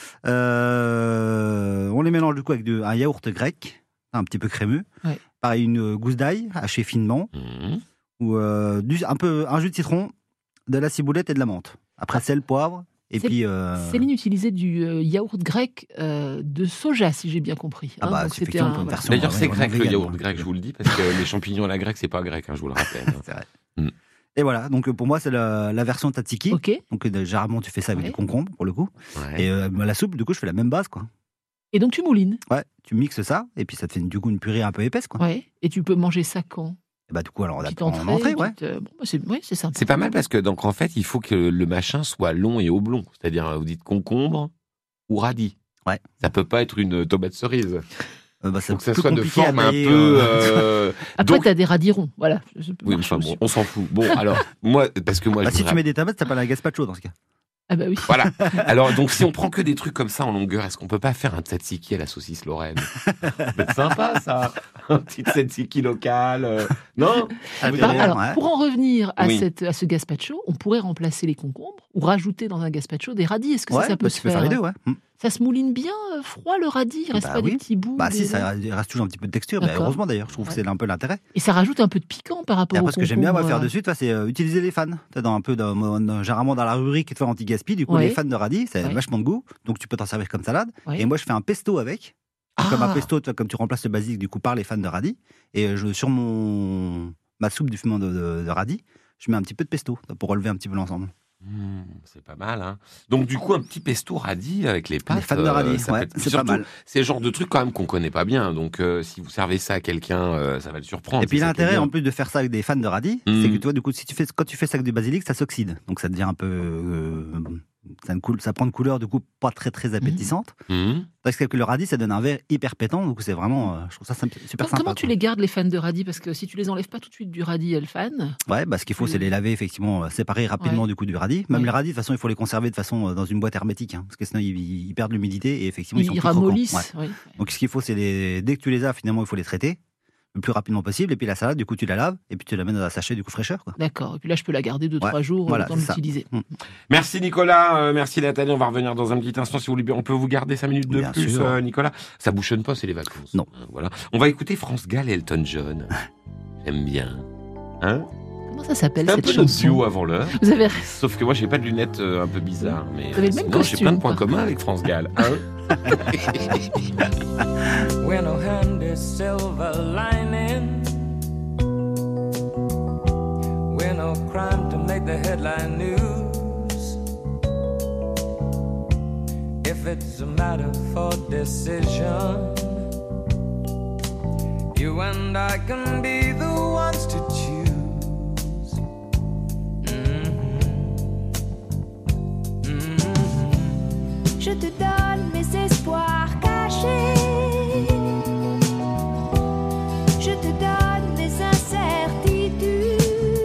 Speaker 4: Euh, on les mélange, du coup, avec de- un yaourt grec, un petit peu crémeux.
Speaker 3: Ouais.
Speaker 4: Pareil, une gousse d'ail hachée finement.
Speaker 2: Mhm.
Speaker 4: Ou euh, du, un, peu, un jus de citron, de la ciboulette et de la menthe. Après, sel, poivre. Et
Speaker 3: C'est-
Speaker 4: puis. euh,
Speaker 3: Céline utilisait du euh, yaourt grec euh, de soja, si j'ai bien compris.
Speaker 4: Ah
Speaker 3: hein.
Speaker 4: bah,
Speaker 3: Donc,
Speaker 4: c'est
Speaker 3: c'était
Speaker 4: effectivement
Speaker 3: un-
Speaker 4: pour une
Speaker 3: voilà.
Speaker 4: version.
Speaker 2: D'ailleurs,
Speaker 4: ouais,
Speaker 2: c'est
Speaker 4: vraiment
Speaker 2: grec le
Speaker 4: vegan,
Speaker 2: yaourt
Speaker 4: moi.
Speaker 2: grec, je vous le dis, parce que les champignons à la grecque, c'est pas grec, hein, je vous le rappelle. hein.
Speaker 4: C'est vrai.
Speaker 2: Mm.
Speaker 4: Et voilà, donc euh, pour moi, c'est la, la version tzatziki.
Speaker 3: Ok.
Speaker 4: Donc, euh, généralement, tu fais ça avec
Speaker 3: Ouais.
Speaker 4: du concombre, pour le coup.
Speaker 2: Ouais.
Speaker 4: Et euh, la soupe, du coup, je fais la même base, quoi.
Speaker 3: Et donc tu moulines.
Speaker 4: Ouais, tu mixes ça, et puis ça te fait du coup une purée un peu épaisse, quoi.
Speaker 3: Ouais. Et tu peux manger ça quand?
Speaker 4: Et bah, du coup, alors, on
Speaker 3: Petite
Speaker 4: apprend en entrée, ouais.
Speaker 3: petite, euh, bon, bah, c'est ouais, c'est sympa.
Speaker 2: C'est pas mal parce que donc en fait, il faut que le machin soit long et oblong. C'est-à-dire, vous dites concombre ou radis.
Speaker 4: Ouais.
Speaker 2: Ça peut pas être une tomate cerise.
Speaker 4: Euh, bah, c'est
Speaker 2: Faut que ça
Speaker 4: plus
Speaker 2: soit de
Speaker 4: compliqué à
Speaker 2: forme un
Speaker 4: tailler,
Speaker 2: peu.
Speaker 4: euh,
Speaker 2: euh,
Speaker 3: Après,
Speaker 2: donc-
Speaker 3: t'as des radis ronds. Voilà. Ça peut
Speaker 2: Oui,
Speaker 3: marcher
Speaker 2: enfin bon,
Speaker 3: aussi.
Speaker 2: on s'en fout. Bon, alors, moi, parce que moi,
Speaker 4: Bah,
Speaker 2: je
Speaker 4: si
Speaker 2: voudrais-
Speaker 4: tu mets des tomates, ça s'appelle un gazpacho dans ce cas.
Speaker 3: Ah bah oui.
Speaker 2: Voilà. Alors, donc, si on prend que des trucs comme ça en longueur, est-ce qu'on peut pas faire un tzatziki à la saucisse lorraine? C'est sympa, ça. Un petit tzatziki local. euh, Non?
Speaker 4: Ah,
Speaker 2: Vous
Speaker 3: Bah,
Speaker 2: direz-
Speaker 3: alors,
Speaker 4: ouais.
Speaker 3: pour en revenir à,
Speaker 2: Oui.
Speaker 3: cette, à ce gazpacho, on pourrait remplacer les concombres ou rajouter dans un gazpacho des radis. Est-ce que ça,
Speaker 4: Ouais,
Speaker 3: ça peut
Speaker 4: bah,
Speaker 3: se
Speaker 4: tu peux faire les deux, ouais. Mm.
Speaker 3: Ça se mouline bien euh, froid le radis, il reste
Speaker 4: Bah
Speaker 3: pas
Speaker 4: oui.
Speaker 3: des petits bouts.
Speaker 4: Bah,
Speaker 3: des-
Speaker 4: si, ça il reste toujours un petit peu de texture. Bah,
Speaker 3: D'accord.
Speaker 4: heureusement d'ailleurs, je trouve que
Speaker 3: Ouais.
Speaker 4: c'est un peu l'intérêt.
Speaker 3: Et ça rajoute un peu de piquant par rapport
Speaker 4: Et
Speaker 3: au
Speaker 4: après, ce que j'aime bien moi,
Speaker 3: concombre,
Speaker 4: faire
Speaker 3: euh,
Speaker 4: dessus, tu vois, c'est euh, utiliser les fans. Tu vois, dans un peu, dans, dans- généralement dans la rubrique tu vois, anti-gaspi, du coup,
Speaker 3: Ouais.
Speaker 4: les fans de radis, ça a
Speaker 3: Ouais.
Speaker 4: vachement de goût. Donc, tu peux t'en servir comme salade.
Speaker 3: Ouais.
Speaker 4: Et moi, je fais un pesto avec.
Speaker 3: Ah.
Speaker 4: Comme un pesto, tu vois, comme tu remplaces le basilic, du coup, par les fans de radis. Et euh, je, sur mon, ma soupe du fumant de, de, de radis, je mets un petit peu de pesto pour relever un petit peu l'ensemble.
Speaker 2: Mmh, c'est pas mal, hein. Donc, du coup, un petit pesto radis avec les pâtes.
Speaker 4: Les fans de
Speaker 2: euh,
Speaker 4: radis,
Speaker 2: ça peut
Speaker 4: ouais,
Speaker 2: être-
Speaker 4: c'est
Speaker 2: surtout,
Speaker 4: pas mal.
Speaker 2: C'est le genre de truc quand même qu'on connaît pas bien. Donc, euh, si vous servez ça à quelqu'un, euh, ça va le surprendre.
Speaker 4: Et puis
Speaker 2: c'est ça qui est
Speaker 4: l'intérêt,
Speaker 2: bien.
Speaker 4: en plus de faire ça avec des fans de radis,
Speaker 2: Mm.
Speaker 4: c'est que tu vois, du coup, si tu fais, quand tu fais ça avec du basilic, ça s'oxyde. Donc ça devient un peu. euh, ça, ne coule, ça prend une couleur, du coup, pas très très appétissante.
Speaker 2: Mmh.
Speaker 4: Parce que le radis, ça donne un verre hyper pétant. Donc c'est vraiment. euh, je trouve ça sympa- super
Speaker 3: Comment,
Speaker 4: sympa.
Speaker 3: comment tu
Speaker 4: quoi.
Speaker 3: les gardes les fans de radis? Parce que si tu les enlèves pas tout de suite du radis et le fan,
Speaker 4: Ouais, bah, ce qu'il faut, c'est
Speaker 3: Mm.
Speaker 4: les laver, effectivement, euh, séparer rapidement
Speaker 3: Ouais.
Speaker 4: du coup du radis. Même
Speaker 3: Ouais.
Speaker 4: les radis, de toute façon, il faut les conserver de façon euh, dans une boîte hermétique. Hein, parce que sinon, ils, ils perdent l'humidité et effectivement, ils,
Speaker 3: ils,
Speaker 4: sont
Speaker 3: ils
Speaker 4: plus croquants.
Speaker 3: ramollissent.
Speaker 4: Ouais.
Speaker 3: oui.
Speaker 4: Donc ce qu'il faut, c'est les... dès que tu les as, finalement, il faut les traiter le plus rapidement possible. Et puis la salade, du coup, tu la laves et puis tu la mets dans un sachet du coup fraîcheur. Quoi.
Speaker 3: D'accord. Et puis là, je peux la garder deux,
Speaker 4: Ouais.
Speaker 3: trois jours,
Speaker 4: Voilà,
Speaker 3: le temps
Speaker 4: c'est
Speaker 3: de
Speaker 4: ça.
Speaker 3: l'utiliser.
Speaker 2: Merci Nicolas, euh, merci Nathalie. On va revenir dans un petit instant si vous voulez bien. On peut vous garder cinq minutes de
Speaker 4: Bien
Speaker 2: plus,
Speaker 4: sûr.
Speaker 2: euh, Nicolas. Ça bouchonne pas, c'est les vacances.
Speaker 4: Non.
Speaker 2: Euh, Voilà. On va écouter France Gall et Elton John. J'aime bien. Hein?
Speaker 3: Comment ça s'appelle
Speaker 2: C'est un
Speaker 3: cette
Speaker 2: peu notre
Speaker 3: chanson?
Speaker 2: duo avant l'heure.
Speaker 3: Vous avez
Speaker 2: Sauf que moi, j'ai pas de lunettes euh, un peu bizarres. Mais
Speaker 3: Vous avez le même
Speaker 2: sinon, j'ai
Speaker 3: costume,
Speaker 2: plein de points
Speaker 3: par
Speaker 2: communs
Speaker 3: contre.
Speaker 2: avec France Gall. Hein?
Speaker 8: When no handy silver lining, when no crime to make the headline news. If it's a matter for decision, you and I can be the ones to choose. Mm-hmm. Mm-hmm.
Speaker 7: Je te donne mes espoirs cachés. Je te donne mes incertitudes.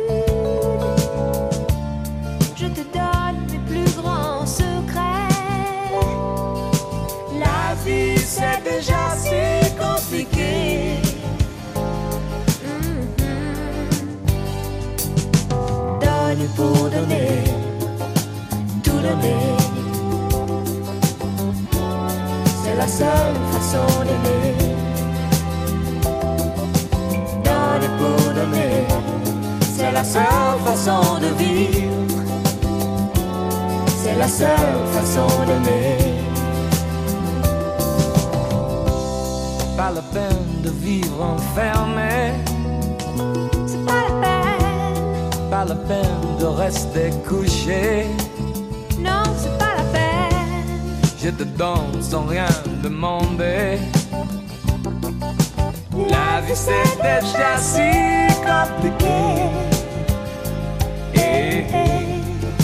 Speaker 7: Je te donne mes plus grands secrets.
Speaker 8: La vie c'est déjà si compliqué.
Speaker 7: Donner pour donner, tout donner. C'est la seule façon d'aimer. Donner pour donner, c'est la seule façon de vivre. C'est la seule façon d'aimer.
Speaker 8: Pas la peine de vivre enfermé.
Speaker 7: C'est pas la peine,
Speaker 8: Pas la peine de rester couché.
Speaker 7: non, c'est pas la peine.
Speaker 8: Je te donne sans rien demander. La vie c'est déjà si compliqué. Eh, eh.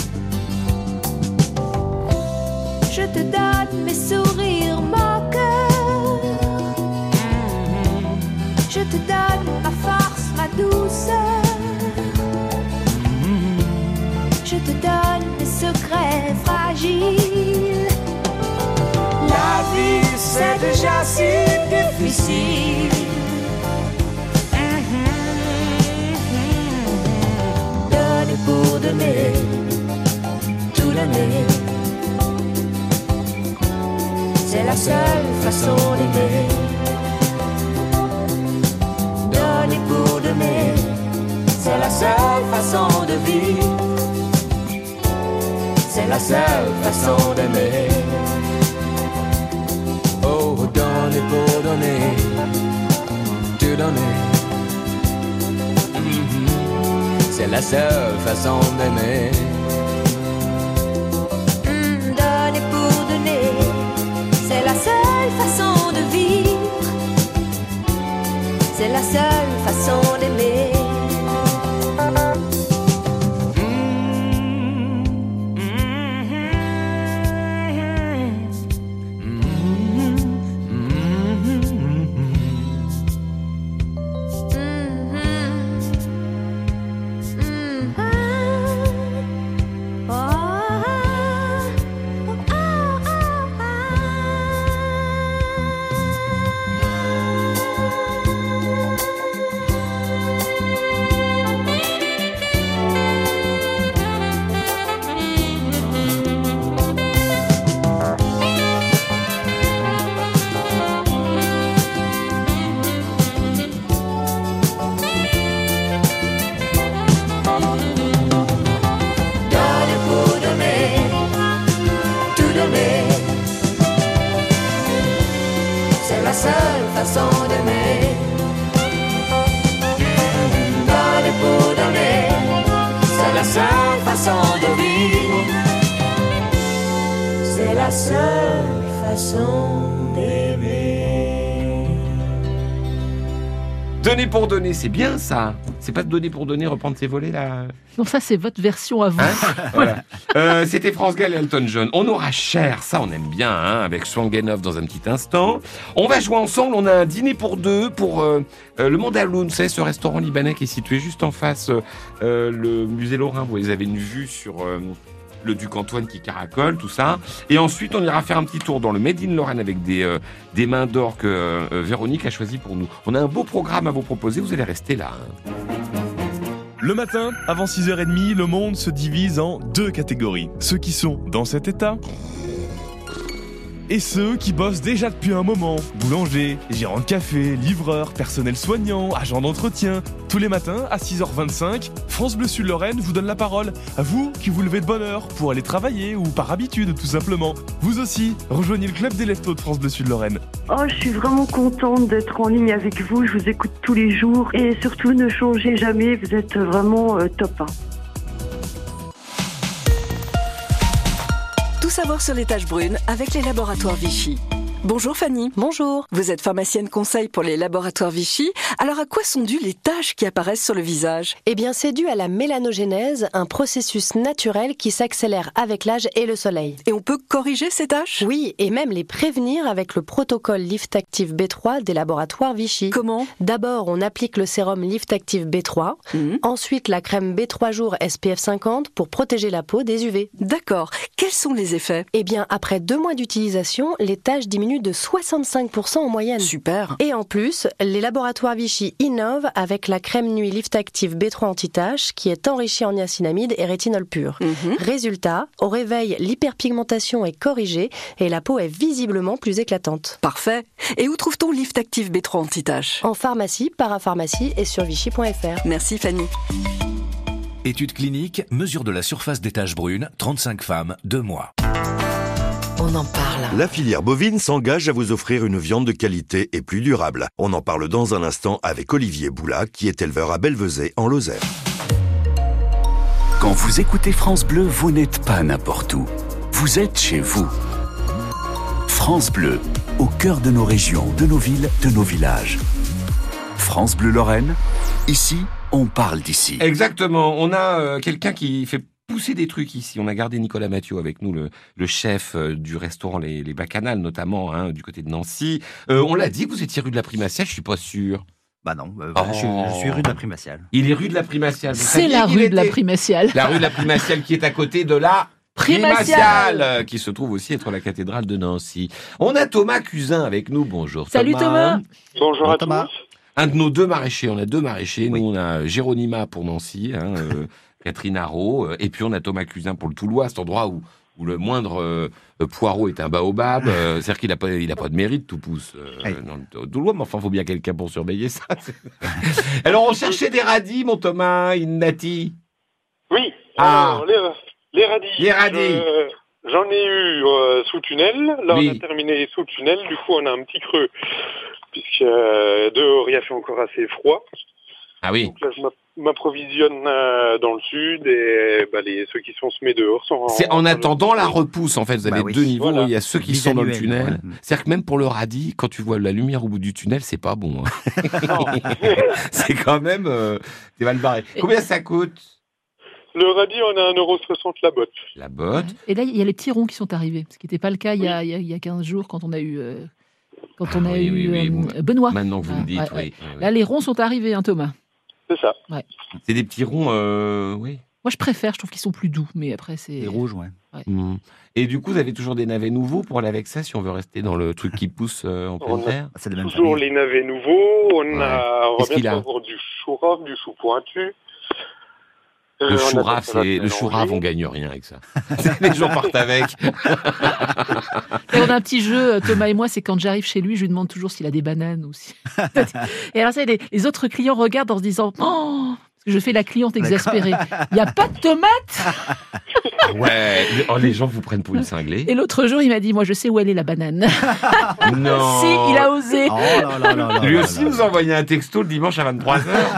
Speaker 7: Je te donne mes sourires moqueurs.
Speaker 8: Mhm.
Speaker 7: Je te donne ma force, ma douceur.
Speaker 8: Mhm.
Speaker 7: Je te donne mes secrets fragiles.
Speaker 8: La vie c'est déjà si difficile.
Speaker 7: Donner pour donner, tout donner. C'est la seule façon d'aimer. Donner pour donner, c'est la seule façon de vivre. C'est la seule façon d'aimer.
Speaker 8: Oh, donner pour donner, tout donner. Mhm. C'est la seule façon d'aimer.
Speaker 7: Mm, donner pour donner, c'est la seule façon de vivre. C'est la seule façon d'aimer. Donner pour donner, tout donner. C'est la seule façon d'aimer. Donner pour donner, c'est la seule façon de vivre. C'est la seule façon d'aimer.
Speaker 2: Donner pour donner, c'est bien ça. C'est pas de donner pour donner, reprendre ses volets là.
Speaker 3: Non, ça, c'est votre version à vous.
Speaker 2: Voilà. Euh, C'était France Gall et Elton John. On aura Cher, ça on aime bien, hein, avec Swangenov dans un petit instant. On va jouer ensemble, on a un dîner pour deux pour euh, euh, le Mandaloun, vous savez, ce restaurant libanais qui est situé juste en face euh, le musée Lorrain. Vous avez une vue sur euh, le Duc Antoine qui caracole, tout ça. Et ensuite, on ira faire un petit tour dans le Made in Lorraine avec des, euh, des mains d'or que euh, Véronique a choisi pour nous. On a un beau programme à vous proposer, vous allez rester là. Hein.
Speaker 9: Le matin, avant six heures trente, le monde se divise en deux catégories. Ceux qui sont dans cet état et ceux qui bossent déjà depuis un moment. Boulanger, gérant de café, livreur, personnel soignant, agent d'entretien. Tous les matins, à six heures vingt-cinq, France Bleu Sud-Lorraine vous donne la parole. À vous qui vous levez de bonne heure pour aller travailler ou par habitude tout simplement. Vous aussi, rejoignez le club des leftos de France Bleu Sud-Lorraine.
Speaker 10: Oh, je suis vraiment contente d'être en ligne avec vous. Je vous écoute tous les jours. Et surtout, ne changez jamais. Vous êtes vraiment euh, top. Hein.
Speaker 11: Tout savoir sur les taches brunes avec les laboratoires Vichy. Bonjour Fanny.
Speaker 12: Bonjour.
Speaker 11: Vous êtes pharmacienne conseil pour les laboratoires Vichy. Alors à quoi sont dues les taches qui apparaissent sur le visage ?
Speaker 12: Eh bien, c'est dû à la mélanogénèse, un processus naturel qui s'accélère avec l'âge et le soleil.
Speaker 11: Et on peut corriger ces taches ?
Speaker 12: Oui, et même les prévenir avec le protocole Lift Active B trois des laboratoires Vichy.
Speaker 11: Comment ?
Speaker 12: D'abord, on applique le sérum Lift Active B trois, mmh. ensuite la crème B trois jours S P F cinquante pour protéger la peau des U V.
Speaker 11: D'accord. Quels sont les effets ?
Speaker 12: Eh bien, après deux mois d'utilisation, les taches diminuent de soixante-cinq pour cent en moyenne.
Speaker 11: Super.
Speaker 12: Et en plus, les laboratoires Vichy innovent avec la crème nuit Lift Active B trois anti-taches qui est enrichie en niacinamide et rétinol pur.
Speaker 11: Mmh.
Speaker 12: Résultat, au réveil, l'hyperpigmentation est corrigée et la peau est visiblement plus éclatante.
Speaker 11: Parfait. Et où trouve-t-on Lift Active B trois anti-taches ?
Speaker 12: En pharmacie, parapharmacie et sur vichy point f r.
Speaker 11: Merci Fanny.
Speaker 13: Étude clinique, mesure de la surface des taches brunes, trente-cinq femmes, deux mois.
Speaker 12: On en parle.
Speaker 14: La filière bovine s'engage à vous offrir une viande de qualité et plus durable. On en parle dans un instant avec Olivier Boula, qui est éleveur à Belvezet, en Lozère.
Speaker 1: Quand vous écoutez France Bleu, vous n'êtes pas n'importe où. Vous êtes chez vous. France Bleu, au cœur de nos régions, de nos villes, de nos villages. France Bleu Lorraine, ici, on parle d'ici.
Speaker 2: Exactement, on a euh, quelqu'un qui fait pousser des trucs ici. On a gardé Nicolas Mathieu avec nous, le, le chef euh, du restaurant Les, les Bacchanales, notamment, hein, du côté de Nancy. Euh, on l'a dit que vous étiez rue de la Primatiale, je suis pas sûr.
Speaker 4: Bah non, euh, oh. je, suis, je suis rue de la Primatiale.
Speaker 2: Il est rue de la Primatiale.
Speaker 3: C'est la rue de la Primatiale.
Speaker 2: La rue de la Primatiale qui est à côté de la Primatiale, Primatiale, qui se trouve aussi être la cathédrale de Nancy. On a Thomas Cusin avec nous. Bonjour Thomas.
Speaker 3: Salut Thomas.
Speaker 15: Bonjour à
Speaker 4: Thomas.
Speaker 15: tous.
Speaker 2: Un de nos deux maraîchers, on a deux maraîchers. Oui. Nous, on a Géronima pour Nancy, hein, euh, Catherine Haro, et puis on a Thomas Cusin pour le Toulois, cet endroit où, où le moindre euh, poireau est un baobab. Euh, c'est-à-dire qu'il n'a pas, il a pas de mérite, tout pousse euh, oui. dans le Toulois, mais enfin, il faut bien quelqu'un pour surveiller ça. Alors, on cherchait des radis, mon Thomas, Innati.
Speaker 15: Oui,
Speaker 2: ah.
Speaker 15: alors, les, les radis.
Speaker 2: Les radis.
Speaker 15: Euh, j'en ai eu euh, sous tunnel. Là,
Speaker 2: oui.
Speaker 15: on a terminé sous tunnel. Du coup, on a un petit creux, puisque euh, dehors, il a fait encore assez froid.
Speaker 2: Ah oui.
Speaker 15: Donc là, je m'approvisionne euh, dans le sud et bah, les, ceux qui sont semés dehors sont... En,
Speaker 2: c'est en attendant la repousse, en fait. Vous avez bah oui. deux niveaux.
Speaker 15: Voilà.
Speaker 2: Il y a ceux qui
Speaker 4: Vis
Speaker 2: sont dans
Speaker 4: annuel,
Speaker 2: le tunnel.
Speaker 4: Ouais.
Speaker 2: C'est-à-dire que même pour le radis, quand tu vois la lumière au bout du tunnel, c'est pas bon. Hein. C'est quand même... Euh, t'es mal barré. Et combien ça coûte ?
Speaker 15: Le radis, on a un euro soixante la botte.
Speaker 2: La botte.
Speaker 3: Et là, il y a les petits ronds qui sont arrivés, ce qui n'était pas le cas oui. il, y a, il y a quinze jours quand on a eu... Euh, quand on
Speaker 2: ah,
Speaker 3: a
Speaker 2: oui,
Speaker 3: eu
Speaker 2: oui, oui,
Speaker 3: euh,
Speaker 2: oui.
Speaker 3: Benoît.
Speaker 2: Maintenant que vous
Speaker 3: ah,
Speaker 2: me dites,
Speaker 3: ouais,
Speaker 2: oui,
Speaker 3: ouais.
Speaker 2: oui.
Speaker 3: Là, les ronds sont arrivés, hein, Thomas.
Speaker 15: C'est ça.
Speaker 3: Ouais.
Speaker 2: C'est des petits ronds, euh, oui.
Speaker 3: Moi, je préfère, je trouve qu'ils sont plus doux, mais après, c'est...
Speaker 4: Les rouges, ouais.
Speaker 3: ouais.
Speaker 2: Mmh. Et du coup, vous avez toujours des navets nouveaux pour aller avec ça, si on veut rester dans le truc qui pousse euh, en pleine terre.
Speaker 15: C'est le même toujours famille. Les navets nouveaux, on
Speaker 2: ouais.
Speaker 15: a... On va
Speaker 2: bientôt
Speaker 15: avoir du chourave, du chou pointu.
Speaker 2: Le euh, chourave, c'est le chourave, on gagne rien avec ça. Les gens partent avec.
Speaker 3: Et on a un petit jeu, Thomas et moi, c'est quand j'arrive chez lui, je lui demande toujours s'il a des bananes aussi. Et alors ça, les, les autres clients regardent en se disant, oh, parce que je fais la cliente exaspérée. Il n'y a pas de tomates.
Speaker 2: Ouais. Oh, les gens vous prennent pour une cinglée.
Speaker 3: Et l'autre jour, il m'a dit, moi, je sais où elle est la banane.
Speaker 2: Non.
Speaker 3: Si, il a osé.
Speaker 4: Oh là là là là
Speaker 2: Lui
Speaker 4: là
Speaker 2: aussi
Speaker 4: là
Speaker 2: nous a envoyé un texto le dimanche à vingt-trois heures.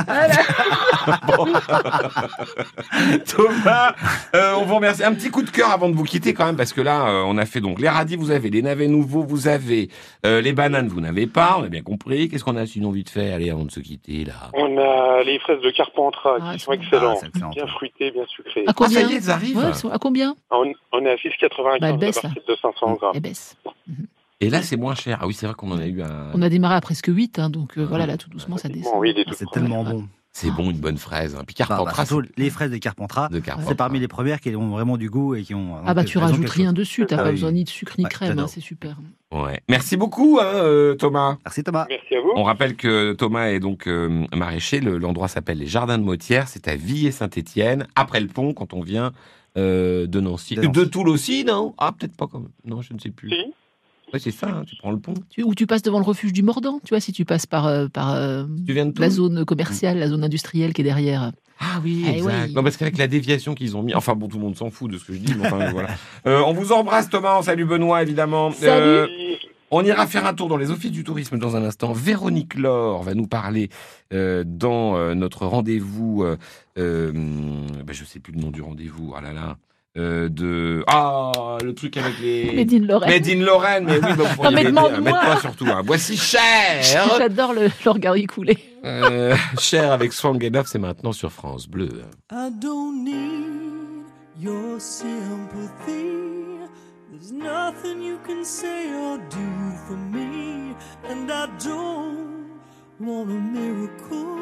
Speaker 2: Thomas, euh, on vous remercie. Un petit coup de cœur avant de vous quitter quand même, parce que là, euh, on a fait donc les radis, vous avez les navets nouveaux, vous avez euh, les bananes, vous n'avez pas, on a bien compris. Qu'est-ce qu'on a sinon vite fait, allez, avant de se quitter là?
Speaker 15: On a les fraises de Carpentras
Speaker 3: ah,
Speaker 15: qui sont excellentes,
Speaker 4: ah, excellent.
Speaker 15: bien fruitées, bien sucrées.
Speaker 3: À combien?
Speaker 2: Ah, ça y est, elles arrivent.
Speaker 3: Ouais, sont... À combien?
Speaker 15: On, on est à six quatre-vingt-quinze
Speaker 3: bah, baisse,
Speaker 15: à partir de cinq cents grammes.
Speaker 3: Elle baisse.
Speaker 2: Et là, c'est moins cher. Ah oui, c'est vrai qu'on en a eu un...
Speaker 3: On a démarré à presque huit, hein, donc euh, voilà, là, tout doucement, ça descend.
Speaker 15: Oui,
Speaker 4: ah, c'est tellement bon.
Speaker 2: C'est bon, une bonne fraise. Hein. Puis
Speaker 4: Carpentras, bah, bah, les fraises de Carpentras,
Speaker 2: de Carpentras,
Speaker 4: c'est parmi les premières qui ont vraiment du goût et qui ont.
Speaker 3: Ah bah tu rajoutes rien dessus, t'as
Speaker 4: ah,
Speaker 3: pas
Speaker 4: oui.
Speaker 3: besoin ni de sucre ni de
Speaker 4: ouais,
Speaker 3: crème, hein, c'est super.
Speaker 2: Ouais. Merci beaucoup, hein, euh, Thomas.
Speaker 4: Merci Thomas.
Speaker 15: Merci à vous.
Speaker 2: On rappelle que Thomas est donc euh, maraîcher. Le, l'endroit s'appelle les Jardins de Motières. C'est à Villers-Saint-Étienne, après le pont, quand on vient euh, de Nancy. De, Nancy. De Toul aussi, non? Ah, peut-être pas comme. Non, je ne sais plus.
Speaker 15: Si.
Speaker 2: Ouais, c'est ça, hein, tu prends le pont.
Speaker 3: Tu, ou tu passes devant le refuge du Mordant, tu vois, si tu passes par, euh, par euh,
Speaker 2: tu viens de
Speaker 3: la zone commerciale, mmh. la zone industrielle qui est derrière.
Speaker 2: Ah oui,
Speaker 3: Eh
Speaker 2: exact.
Speaker 3: oui.
Speaker 2: Non, parce qu'avec la déviation qu'ils ont mis, enfin bon, tout le monde s'en fout de ce que je dis, mais enfin voilà. Euh, on vous embrasse Thomas, on salue Benoît évidemment.
Speaker 3: Salut.
Speaker 2: Euh, on ira faire un tour dans les offices du tourisme dans un instant. Véronique Laure va nous parler euh, dans euh, notre rendez-vous. Euh, euh, ben, je sais plus le nom du rendez-vous. Ah là là. Euh, de ah le truc avec les
Speaker 3: Made in Lorraine.
Speaker 2: Made in Lorraine, mais oui, bah, vous
Speaker 3: Non,
Speaker 2: pourriez
Speaker 3: mais
Speaker 2: m'aider,
Speaker 3: demande-moi.
Speaker 2: hein. Mettez-moi surtout. Hein. Voici Cher.
Speaker 3: J'adore le, le regard y couler.
Speaker 2: Euh, Cher avec Strong Enough, c'est maintenant sur France Bleu.
Speaker 16: I don't need your sympathy. There's nothing you can say or do for me. And I don't want a miracle.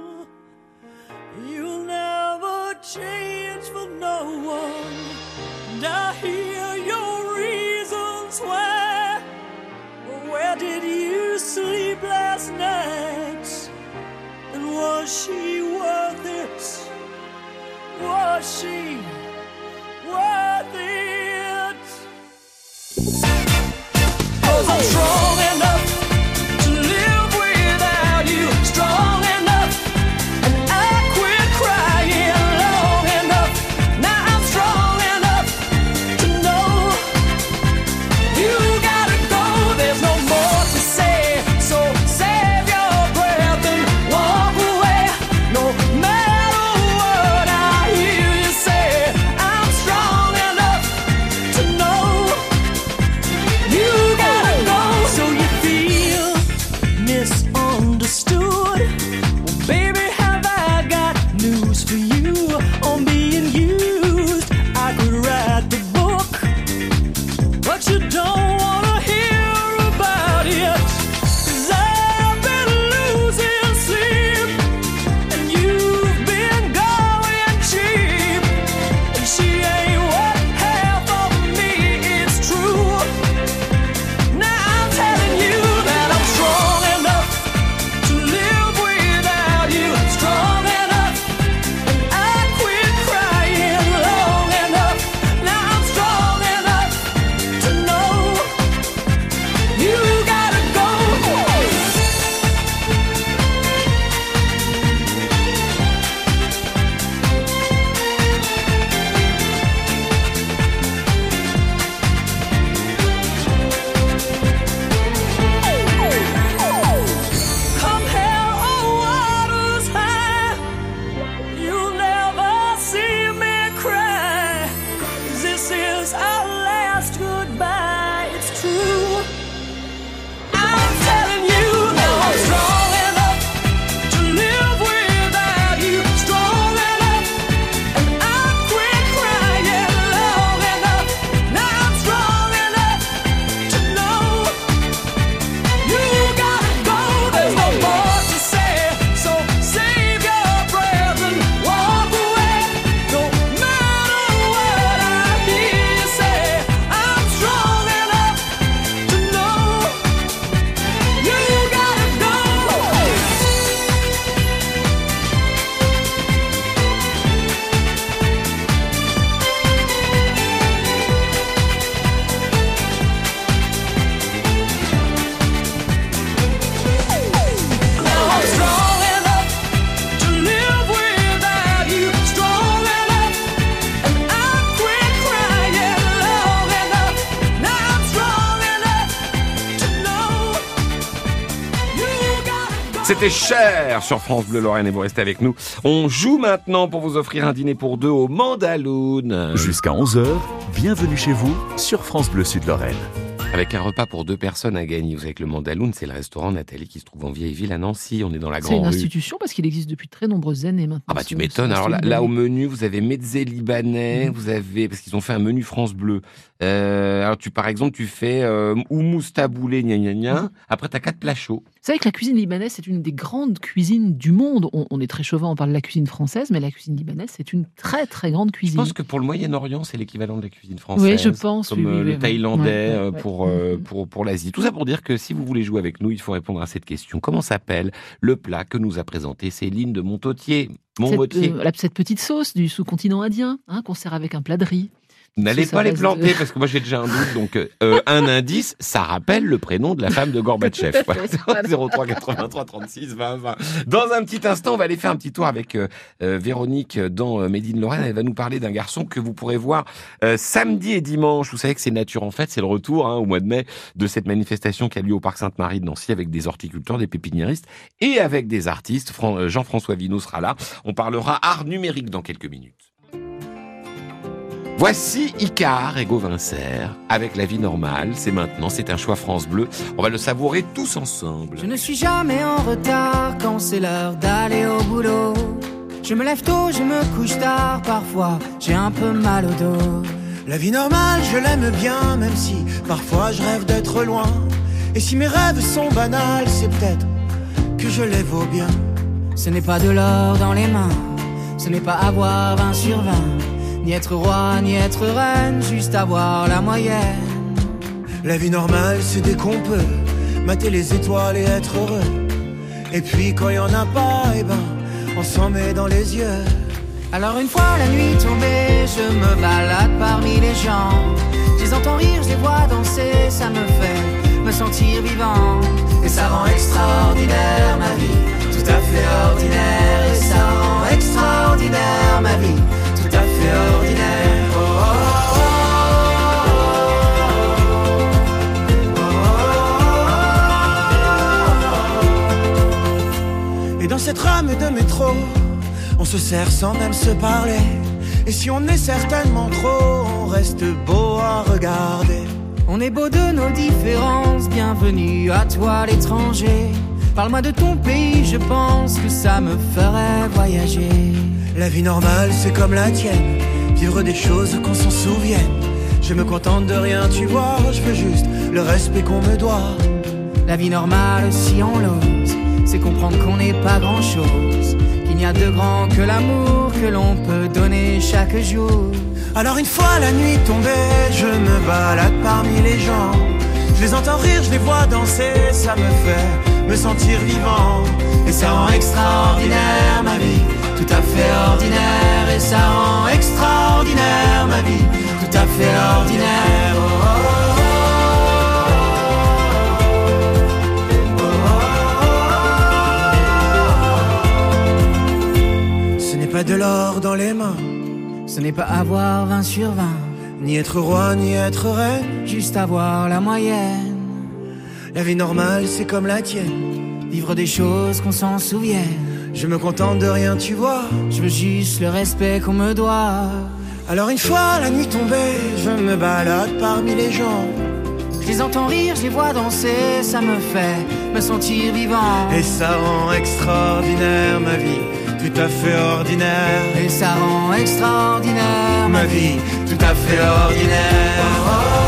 Speaker 16: You'll never change for no one. And I hear your reasons why. Where did you sleep last night? And was she worth it? Was she worth it? 'Cause I'm strong enough to live without you. Strong enough, and I quit crying long enough. Now I'm strong enough to know you gotta go. There's no more to say, so save your breath and walk away. No matter what I hear you say, I'm strong enough to know you gotta go. So you feel misunderstood? Well, baby, have I got news for you on being used? I could write the book, but you don't wanna hear about it. 'Cause I've been losing sleep, and you've been going cheap. And she ain't what half of me is true. Now I'm telling you that I'm strong enough to live without you. Strong enough, and I quit crying long enough. Now I'm strong enough to know you gotta go. Come hell or waters high, you'll never see me cry. 'Cause this is our last goodbye, it's true. I'm telling you now I'm strong enough to live without you. Strong enough, and I quit crying long enough. Now I'm strong enough to know you gotta go. There's no more to say, so save your breath and walk away. No matter what I hear you say, I'm strong enough to know you gotta go. Now I'm strong enough to live without you. Strong enough, and I quit crying long enough. Now I'm strong enough to know you gotta go.
Speaker 2: C'était Cher sur France Bleu Lorraine et vous restez avec nous. On joue maintenant pour vous offrir un dîner pour deux au Mandaloun.
Speaker 1: Jusqu'à onze heures, bienvenue chez vous sur France Bleu Sud-Lorraine.
Speaker 2: Avec un repas pour deux personnes à gagner. Vous savez que le Mandaloun, c'est le restaurant Nathalie qui se trouve en vieille ville à Nancy. On est dans la
Speaker 3: C'est
Speaker 2: grande
Speaker 3: une
Speaker 2: rue.
Speaker 3: institution parce qu'il existe depuis de très nombreuses années maintenant.
Speaker 2: Ah bah tu
Speaker 3: ce-
Speaker 2: m'étonnes.
Speaker 3: ce
Speaker 2: Alors là,
Speaker 3: resto
Speaker 2: là, au
Speaker 3: libanais.
Speaker 2: menu, vous avez mezzé libanais,
Speaker 3: Mhm.
Speaker 2: vous avez parce qu'ils ont fait un menu France Bleu. Euh, alors tu par exemple, tu fais euh, houmous taboulé gna gna gna.
Speaker 3: Mhm.
Speaker 2: Après t'as quatre plats chauds.
Speaker 3: Vous savez que la cuisine libanaise, c'est une des grandes cuisines du monde. On, on est très chauvin, on parle de la cuisine française, mais la cuisine libanaise, c'est une très très grande
Speaker 2: Je
Speaker 3: cuisine.
Speaker 2: pense que pour le Moyen-Orient, c'est l'équivalent de la cuisine française.
Speaker 3: Oui, je pense,
Speaker 2: Comme
Speaker 3: oui, oui,
Speaker 2: euh,
Speaker 3: oui,
Speaker 2: le
Speaker 3: oui.
Speaker 2: thaïlandais
Speaker 3: Ouais, ouais,
Speaker 2: euh,
Speaker 3: ouais.
Speaker 2: pour, euh,
Speaker 3: Mhm.
Speaker 2: pour, pour l'Asie. Tout ça pour dire que si vous voulez jouer avec nous, il faut répondre à cette question. Comment s'appelle le plat que nous a présenté Céline de Montautier
Speaker 3: Cette,
Speaker 2: Montmotier.
Speaker 3: euh, la- cette petite sauce du sous-continent indien, hein, qu'on sert avec un plat de riz.
Speaker 2: N'allez
Speaker 3: Ça
Speaker 2: pas les
Speaker 3: reste
Speaker 2: planter,
Speaker 3: de-
Speaker 2: parce que moi j'ai déjà un doute. Donc, euh, un indice, ça rappelle le prénom de la femme de Gorbatchev. Voilà. zéro trois quatre-vingt-trois trente-six vingt vingt. Dans un petit instant, on va aller faire un petit tour avec euh, euh, Véronique dans euh, Made in Lorraine. Elle va nous parler d'un garçon que vous pourrez voir euh, samedi et dimanche. Vous savez que c'est Nature en Fête, c'est le retour hein, au mois de mai de cette manifestation qui a lieu au Parc Sainte-Marie de Nancy avec des horticulteurs, des pépiniéristes et avec des artistes. Fran- euh, Jean-François Vinault sera là. On parlera art numérique dans quelques minutes. Voici Icare et Gauvincer avec La vie normale. C'est maintenant, c'est un choix France Bleu. On va le savourer tous ensemble.
Speaker 17: Je ne suis jamais en retard quand c'est l'heure d'aller au boulot. Je me lève tôt, je me couche tard, parfois j'ai un peu mal au dos.
Speaker 18: La vie normale, je l'aime bien, même si parfois je rêve d'être loin. Et si mes rêves sont banals, c'est peut-être que je les vaux bien.
Speaker 17: Ce n'est pas de l'or dans les mains, ce n'est pas avoir vingt sur vingt. Ni être roi, ni être reine, juste avoir la moyenne.
Speaker 18: La vie normale, c'est dès qu'on peut mater les étoiles et être heureux. Et puis quand y en a pas, eh ben, on s'en met dans les yeux.
Speaker 17: Alors une fois la nuit tombée, je me balade parmi les gens. Je les entends rire, je les vois danser, ça me fait me sentir vivant. Et ça rend extraordinaire ma vie, tout à fait ordinaire. Et ça rend extraordinaire ma vie, tout à fait ordinaire. Oh, oh,
Speaker 18: oh. Et dans cette rame de métro, on se serre sans même se parler. Et si on est certainement trop, on reste beau à regarder.
Speaker 17: On est beau de nos différences, bienvenue à toi l'étranger. Parle-moi de ton pays, je pense que ça me ferait voyager.
Speaker 18: La vie normale, c'est comme la tienne, vivre des choses qu'on s'en souvienne. Je me contente de rien, tu vois, je veux juste le respect qu'on me doit.
Speaker 17: La vie normale, si on l'ose, c'est comprendre qu'on n'est pas grand-chose, qu'il n'y a de grand que l'amour que l'on peut donner chaque jour.
Speaker 18: Alors une fois la nuit tombée, je me balade parmi les gens. Je les entends rire, je les vois danser, ça me fait me sentir vivant. Et ça rend extraordinaire ma vie, tout à fait ordinaire. Et ça rend extraordinaire ma vie, tout à fait ordinaire. Oh, oh, oh, oh. Ce n'est pas de l'or dans les mains,
Speaker 17: ce n'est pas avoir vingt sur vingt,
Speaker 18: ni être roi, ni être reine,
Speaker 17: juste avoir la moyenne.
Speaker 18: La vie normale, c'est comme la tienne,
Speaker 17: vivre des choses qu'on s'en souvienne.
Speaker 18: Je me contente de rien, tu vois,
Speaker 17: je veux juste le respect qu'on me doit.
Speaker 18: Alors une fois la nuit tombée, je me balade parmi les gens.
Speaker 17: Je les entends rire, je les vois danser, ça me fait me sentir vivant.
Speaker 18: Et ça rend extraordinaire ma vie, tout à fait ordinaire.
Speaker 17: Et ça rend extraordinaire
Speaker 18: ma vie, tout à fait ordinaire. Oh, oh.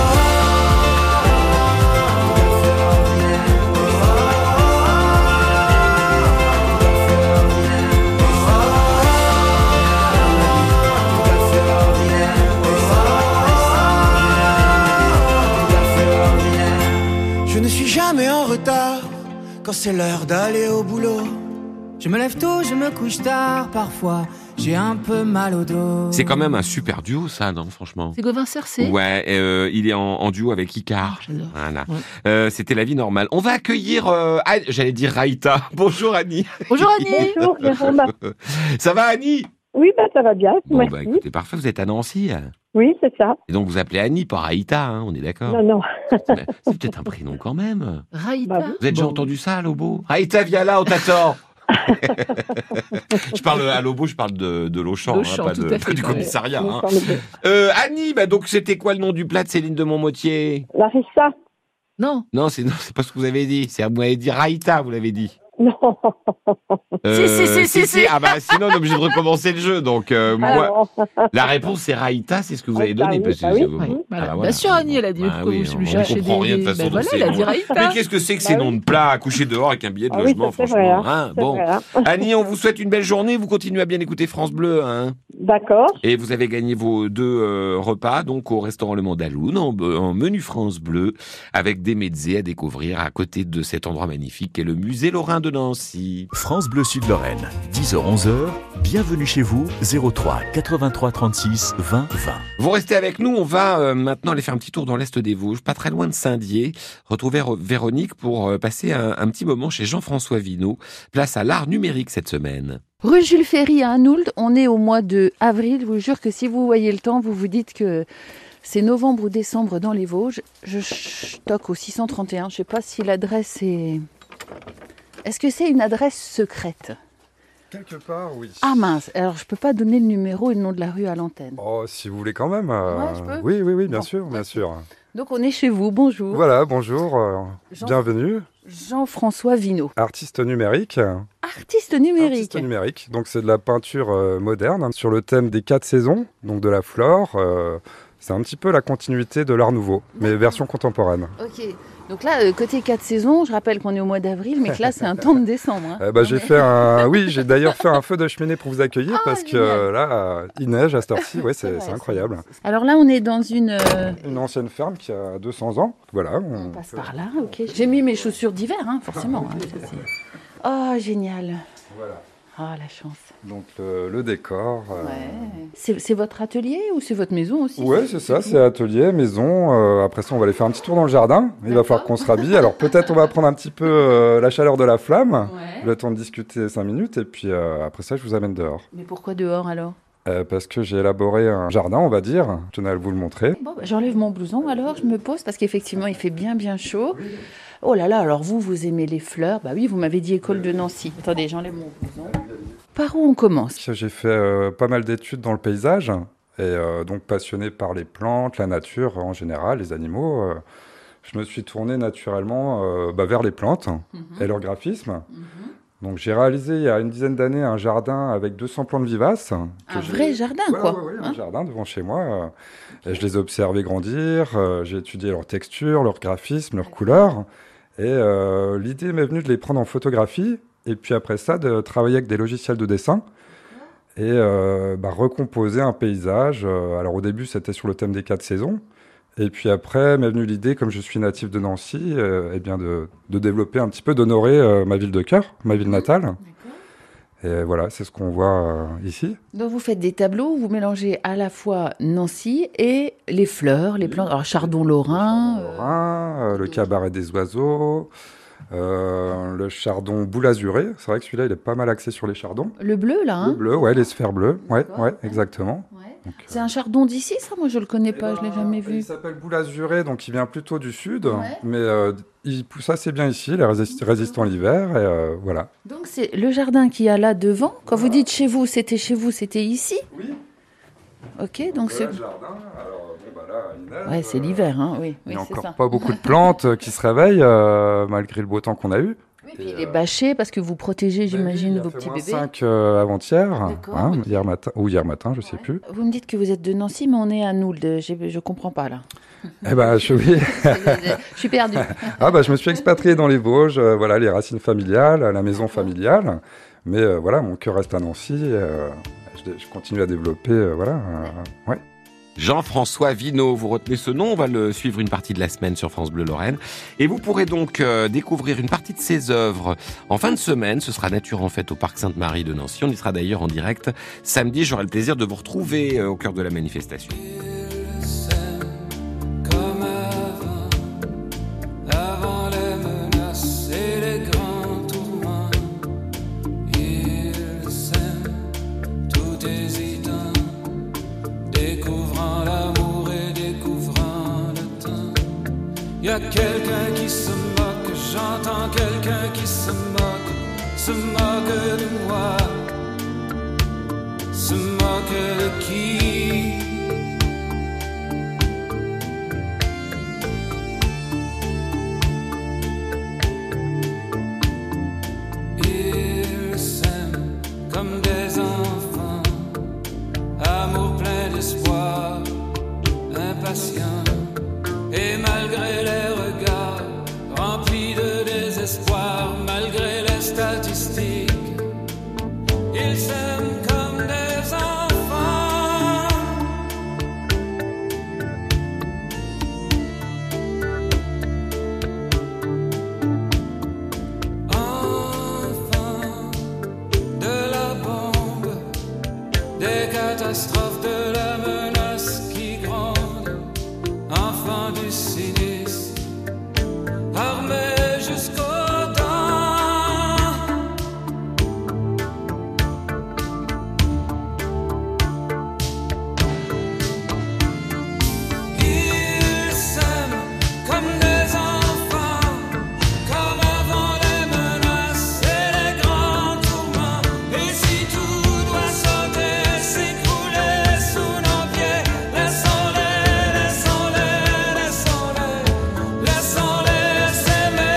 Speaker 18: Je ne suis jamais en retard quand c'est l'heure d'aller au boulot.
Speaker 17: Je me lève tôt, je me couche tard, parfois j'ai un peu mal au dos.
Speaker 2: C'est quand même un super duo, ça, non, franchement.
Speaker 3: C'est Gauvincer, c'est
Speaker 2: Ouais, euh, il est en, en duo avec Icare.
Speaker 3: Ah, j'adore.
Speaker 2: Voilà.
Speaker 3: Ouais.
Speaker 2: Euh, c'était La vie normale. On va accueillir, euh, Anne- j'allais dire Raïta. Bonjour Annie.
Speaker 3: Bonjour Annie.
Speaker 19: Bonjour, Jérôme.
Speaker 2: Ça va Annie?
Speaker 19: Oui, bah, ça va bien,
Speaker 2: Bon,
Speaker 19: merci.
Speaker 2: bah écoutez, parfait, vous êtes à Nancy. hein.
Speaker 19: Oui, c'est ça.
Speaker 2: Et donc vous appelez Annie, pas Raïta, hein, on est d'accord?
Speaker 19: Non, non.
Speaker 2: C'est peut-être un prénom quand même.
Speaker 3: Raïta.
Speaker 19: Bah oui.
Speaker 2: Vous avez déjà
Speaker 3: Bon.
Speaker 2: entendu ça à Lobo? Raïta, viens là, on t'attend. Je parle à Lobo, je parle de, de l'Auchan, hein,
Speaker 3: L'Auchan,
Speaker 2: pas,
Speaker 3: tout
Speaker 2: de,
Speaker 3: à fait,
Speaker 2: pas du
Speaker 3: ouais.
Speaker 2: commissariat.
Speaker 19: Nous
Speaker 2: hein.
Speaker 19: sommes deux.
Speaker 2: Euh, Annie, bah donc c'était quoi le nom du plat de Céline de Montmoutier?
Speaker 19: Larissa.
Speaker 3: Non.
Speaker 2: Non, c'est non, c'est pas ce que vous avez dit. C'est vous m'avez dit Raïta, vous l'avez dit.
Speaker 19: Non.
Speaker 3: Si, si, si, si, si.
Speaker 2: Ah bah sinon on est obligé de recommencer le jeu. Donc euh, moi,
Speaker 19: Alors,
Speaker 2: la réponse c'est Raïta, c'est ce que vous avez
Speaker 19: Ah,
Speaker 2: donné.
Speaker 19: oui,
Speaker 2: parce que
Speaker 19: bah oui.
Speaker 2: c'est-
Speaker 3: Oui,
Speaker 2: bon,
Speaker 3: voilà.
Speaker 2: ah,
Speaker 3: Bien
Speaker 2: voilà.
Speaker 3: sûr, Annie, elle a dit.
Speaker 2: Ah
Speaker 3: pourquoi
Speaker 2: oui,
Speaker 3: vous
Speaker 2: on
Speaker 3: lui cherchez
Speaker 2: comprend
Speaker 3: des...
Speaker 2: rien de toute façon.
Speaker 3: Ben
Speaker 2: donc
Speaker 3: voilà,
Speaker 2: c'est-
Speaker 3: elle a dit
Speaker 2: Mais
Speaker 3: Raïta.
Speaker 2: qu'est-ce que c'est que
Speaker 19: Bah
Speaker 2: ces
Speaker 19: oui.
Speaker 2: noms de plats à coucher dehors avec un billet de
Speaker 19: Ah oui,
Speaker 2: logement,
Speaker 19: ça, c'est
Speaker 2: franchement
Speaker 19: vrai, hein.
Speaker 2: hein,
Speaker 19: C'est
Speaker 2: Bon,
Speaker 19: vrai, hein.
Speaker 2: Annie, on vous souhaite une belle journée. Vous continuez à bien écouter France Bleu. Hein.
Speaker 6: D'accord.
Speaker 2: Et vous avez gagné vos deux euh, repas donc au restaurant Le Mandaloun en, en menu France Bleu avec des mezzés à découvrir à côté de cet endroit magnifique qu'est le musée Lorrain de Nancy.
Speaker 1: France Bleu Sud-Lorraine, dix heures onze heures, bienvenue chez vous, zéro trois quatre-vingt-trois trente-six vingt vingt.
Speaker 2: Vous restez avec nous, on va euh, maintenant aller faire un petit tour dans l'est des Vosges, pas très loin de Saint-Dié, retrouver Ro- Véronique pour euh, passer un, un petit moment chez Jean-François Vinaud, place à l'art numérique cette semaine.
Speaker 19: Rue Jules Ferry à Anould, on est au mois de avril. Je vous jure que si vous voyez le temps, vous vous dites que c'est novembre ou décembre dans les Vosges. Je stocke au six cent trente et un. Je ne sais pas si l'adresse est... Est-ce que c'est une adresse secrète ?
Speaker 20: Quelque part, oui.
Speaker 19: Ah mince, alors je peux pas donner le numéro et le nom de la rue à l'antenne.
Speaker 20: Oh, si vous voulez quand même. euh,
Speaker 19: Ouais, je peux
Speaker 20: Oui, oui, oui, bien
Speaker 19: Bon.
Speaker 20: sûr, bien sûr.
Speaker 19: Donc on est chez vous, bonjour.
Speaker 20: Voilà, bonjour, euh,
Speaker 19: Jean-
Speaker 20: bienvenue.
Speaker 19: Jean-François Vinaud.
Speaker 20: Artiste numérique.
Speaker 19: Artiste numérique.
Speaker 20: Artiste numérique. Donc c'est de la peinture euh, moderne hein, sur le thème des quatre saisons, donc de la flore. euh, c'est un petit peu la continuité de l'art nouveau, mais version contemporaine.
Speaker 19: Ok, donc là, euh, côté quatre saisons, je rappelle qu'on est au mois d'avril, mais que là c'est un temps de décembre. hein.
Speaker 20: Euh, bah, j'ai fait un, oui, j'ai d'ailleurs fait un feu de cheminée pour vous accueillir
Speaker 19: Ah,
Speaker 20: parce que
Speaker 19: génial.
Speaker 20: euh, là, euh, il neige à cette heure-ci, ouais, c'est c'est incroyable.
Speaker 19: Alors là, on est dans une... euh,
Speaker 20: Une ancienne ferme qui a deux cents ans, voilà. On,
Speaker 19: passe par là, ok. J'ai mis mes chaussures d'hiver, hein, forcément. hein, ça, c'est- oh, génial.
Speaker 20: Voilà.
Speaker 19: Ah, la chance.
Speaker 20: Donc le, le décor. euh,
Speaker 19: C'est c'est votre atelier ou c'est votre maison aussi
Speaker 20: Ouais, c'est ça, c'est atelier, maison. euh, après ça, on va aller faire un petit tour dans le jardin. Il va falloir qu'on se rhabille. Alors peut-être on va prendre un petit peu euh, la chaleur de la flamme, le temps de discuter cinq minutes, et puis euh, après ça, je vous amène dehors.
Speaker 19: Mais pourquoi dehors alors
Speaker 20: Euh, parce que j'ai élaboré un jardin, on va dire. Je tenais à vous le montrer.
Speaker 19: Bon, bah, j'enlève mon blouson alors, je me pose parce qu'effectivement il fait bien bien chaud. Oh là là, alors vous, vous aimez les fleurs. Bah oui, vous m'avez dit école de Nancy. Attendez, j'enlève mon blouson. Par où on commence
Speaker 20: J'ai fait euh, pas mal d'études dans le paysage, et euh, donc passionné par les plantes, la nature en général, les animaux. euh, je me suis tourné naturellement euh, bah, vers les plantes et leur graphisme. Donc j'ai réalisé il y a une dizaine d'années un jardin avec deux cents plantes vivaces.
Speaker 19: Un vrai jardin,
Speaker 20: Ouais,
Speaker 19: quoi.
Speaker 20: ouais, ouais,
Speaker 19: hein
Speaker 20: un jardin devant chez moi. euh, et je les ai observés grandir, euh, j'ai étudié leur texture, leur graphisme, leurs couleurs. Et euh, l'idée m'est venue de les prendre en photographie, et puis après ça, de travailler avec des logiciels de dessin, et euh, bah, recomposer un paysage. Euh, alors au début, c'était sur le thème des quatre saisons. Et puis après, m'est venue l'idée, comme je suis natif de Nancy, euh, eh bien de, de développer un petit peu, d'honorer euh, ma ville de cœur, ma ville natale. Et voilà, c'est ce qu'on voit euh, ici.
Speaker 19: Donc vous faites des tableaux où vous mélangez à la fois Nancy et les fleurs, les plantes. Alors chardon lorrain. euh,
Speaker 20: Lorrain, euh, le cabaret des oiseaux, euh, le chardon boule azuré. C'est vrai que celui-là, il est pas mal axé sur les chardons.
Speaker 19: Le bleu là, hein
Speaker 20: Le bleu, ouais, les sphères bleues. Ouais, ouais, exactement. Donc,
Speaker 19: C'est un chardon d'ici, ça? Moi, je le connais pas, je l'ai jamais vu.
Speaker 20: il s'appelle boule azuré, donc il vient plutôt du sud, mais euh, il pousse assez bien ici, il est résist- résistant l'hiver, et euh, voilà.
Speaker 19: Donc c'est le jardin qu'il y a là devant. Quand vous dites chez vous, c'était chez vous, c'était ici?
Speaker 20: Oui.
Speaker 19: Ok, donc c'est...
Speaker 20: Voilà le jardin, alors bon, bah là, il neige,
Speaker 19: Ouais, c'est
Speaker 20: euh,
Speaker 19: l'hiver, hein, oui.
Speaker 20: il n'y
Speaker 19: oui,
Speaker 20: a
Speaker 19: c'est
Speaker 20: encore
Speaker 19: ça.
Speaker 20: pas beaucoup de plantes euh, qui se réveillent, euh, malgré le beau temps qu'on a eu.
Speaker 19: Oui, puis il est bâché parce que vous protégez, j'imagine, vos petits bébés.
Speaker 20: cinq euh, avant-hier,
Speaker 19: D'accord,
Speaker 20: hein,
Speaker 19: ok.
Speaker 20: hier matin, ou hier matin, je sais plus.
Speaker 19: Vous me dites que vous êtes de Nancy, mais on est à Nould. J'ai- Je comprends pas, là.
Speaker 20: Eh ben, je, oui.
Speaker 19: Je suis perdue.
Speaker 20: Ah bah, je me suis expatrié dans les Vosges, euh, voilà, les racines familiales, la maison familiale. Mais euh, voilà, mon cœur reste à Nancy. euh, je, je continue à développer, euh, voilà. euh, ouais.
Speaker 2: Jean-François Vinaud, vous retenez ce nom, on va le suivre une partie de la semaine sur France Bleu Lorraine. Et vous pourrez donc euh, découvrir une partie de ses œuvres en fin de semaine. Ce sera Nature en fête au Parc Sainte-Marie de Nancy. On y sera d'ailleurs en direct samedi. J'aurai le plaisir de vous retrouver euh, au cœur de la manifestation.
Speaker 8: Comme avant, avant les menaces et les grands tourments, ils s'aiment tout hésitant, découvrant l'amour et découvrant le temps. Y a quelqu'un qui se moque, j'entends quelqu'un qui se moque, se moque de moi, se moque de qui? Ils s'aiment comme des enfants, amour plein d'espoir, impatient. Et malgré les regards remplis de désespoir, malgré les statistiques, ils s'aiment comme des enfants. des catastrophes, de la menace qui gronde, enfant du cynisme, armé jusqu'aux dents. Ils s'aiment comme des enfants, comme avant les menaces et les grands tourments. Et si tout doit sauter, s'écrouler sous nos pieds, laissons-les, laissons-les, laissons-les, laissons-les s'aimer.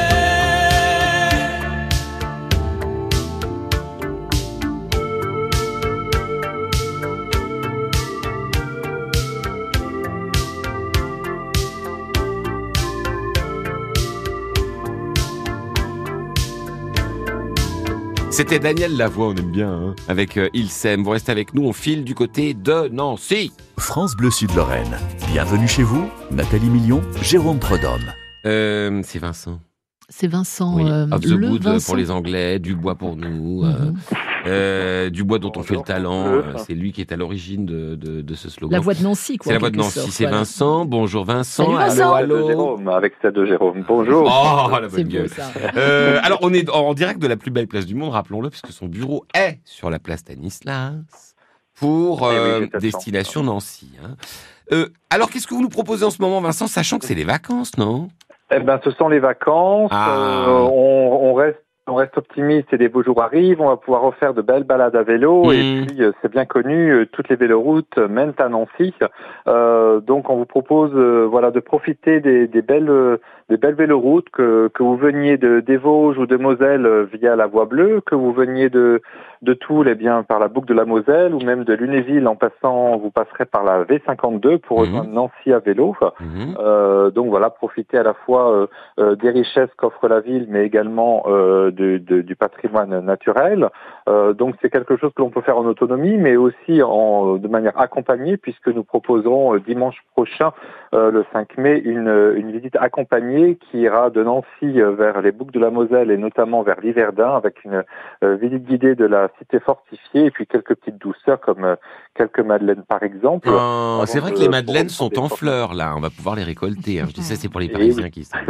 Speaker 2: C'était Daniel Lavoie, on aime bien, hein, avec euh, Il s'aime. Vous restez avec nous, on file du côté de Nancy.
Speaker 1: France Bleu Sud-Lorraine. Bienvenue chez vous, Nathalie Million, Jérôme Prudhomme.
Speaker 2: Euh, c'est Vincent.
Speaker 3: C'est Vincent.
Speaker 2: Oui.
Speaker 3: euh,
Speaker 2: Of the
Speaker 3: le
Speaker 2: Good
Speaker 3: Vincent.
Speaker 2: pour les Anglais, Dubois pour nous,
Speaker 3: Mhm.
Speaker 2: euh, euh, Dubois dont on fait le talent. euh, c'est lui qui est à l'origine de, de, de ce slogan.
Speaker 3: La voix de Nancy, quoi.
Speaker 2: C'est la
Speaker 3: en
Speaker 2: voix de
Speaker 3: quelque
Speaker 2: Nancy,
Speaker 3: sorte,
Speaker 2: c'est
Speaker 3: voilà.
Speaker 2: Vincent. Bonjour Vincent.
Speaker 3: Salut, Vincent.
Speaker 2: Allô, allô.
Speaker 21: Jérôme, avec celle de Jérôme. Bonjour.
Speaker 2: Oh, la
Speaker 3: C'est
Speaker 2: bonne
Speaker 3: beau,
Speaker 2: gueule.
Speaker 3: ça.
Speaker 2: Euh, alors, on est en direct de la plus belle place du monde, rappelons-le, puisque son bureau est sur la place Stanislas pour
Speaker 21: Oui, oui,
Speaker 2: euh,
Speaker 21: j'ai cette
Speaker 2: destination Nancy. hein. Euh, alors, qu'est-ce que vous nous proposez en ce moment, Vincent, sachant que c'est les vacances, non?
Speaker 21: Eh ben, ce sont les vacances.
Speaker 2: Ah.
Speaker 21: Euh, on, on reste, on reste optimiste et les beaux jours arrivent. On va pouvoir refaire de belles balades à vélo.
Speaker 2: Mmh.
Speaker 21: Et puis, euh, c'est bien connu, euh, toutes les véloroutes mènent à Nancy. Euh, donc, on vous propose, euh, voilà, de profiter des, des belles, euh, des belles véloroutes, que, que vous veniez de des Vosges ou de Moselle euh, via la Voie Bleue, que vous veniez de de Toul, eh bien, par la boucle de la Moselle, ou même de Lunéville en passant, vous passerez par la V cinquante-deux pour
Speaker 2: Mhm.
Speaker 21: rejoindre Nancy à vélo.
Speaker 2: Mhm.
Speaker 21: Euh, donc voilà, profiter à la fois euh, euh, des richesses qu'offre la ville, mais également euh, de, de, du patrimoine naturel. Euh, donc c'est quelque chose que l'on peut faire en autonomie, mais aussi en, de manière accompagnée, puisque nous proposerons euh, dimanche prochain, euh, le cinq mai, une, une visite accompagnée qui ira de Nancy euh, vers les boucles de la Moselle et notamment vers Liverdun, avec une euh, visite guidée de la cité fortifiée et puis quelques petites douceurs comme euh, quelques madeleines par exemple.
Speaker 2: Oh,
Speaker 21: Avant
Speaker 2: c'est vrai
Speaker 21: de-
Speaker 2: que les
Speaker 21: pour
Speaker 2: madeleines
Speaker 21: reprendre
Speaker 2: sont en
Speaker 21: des
Speaker 2: fleurs, là. On va pouvoir les récolter. hein. Je dis ça, c'est pour les
Speaker 21: Eh
Speaker 2: Parisiens
Speaker 21: oui.
Speaker 2: qui sont.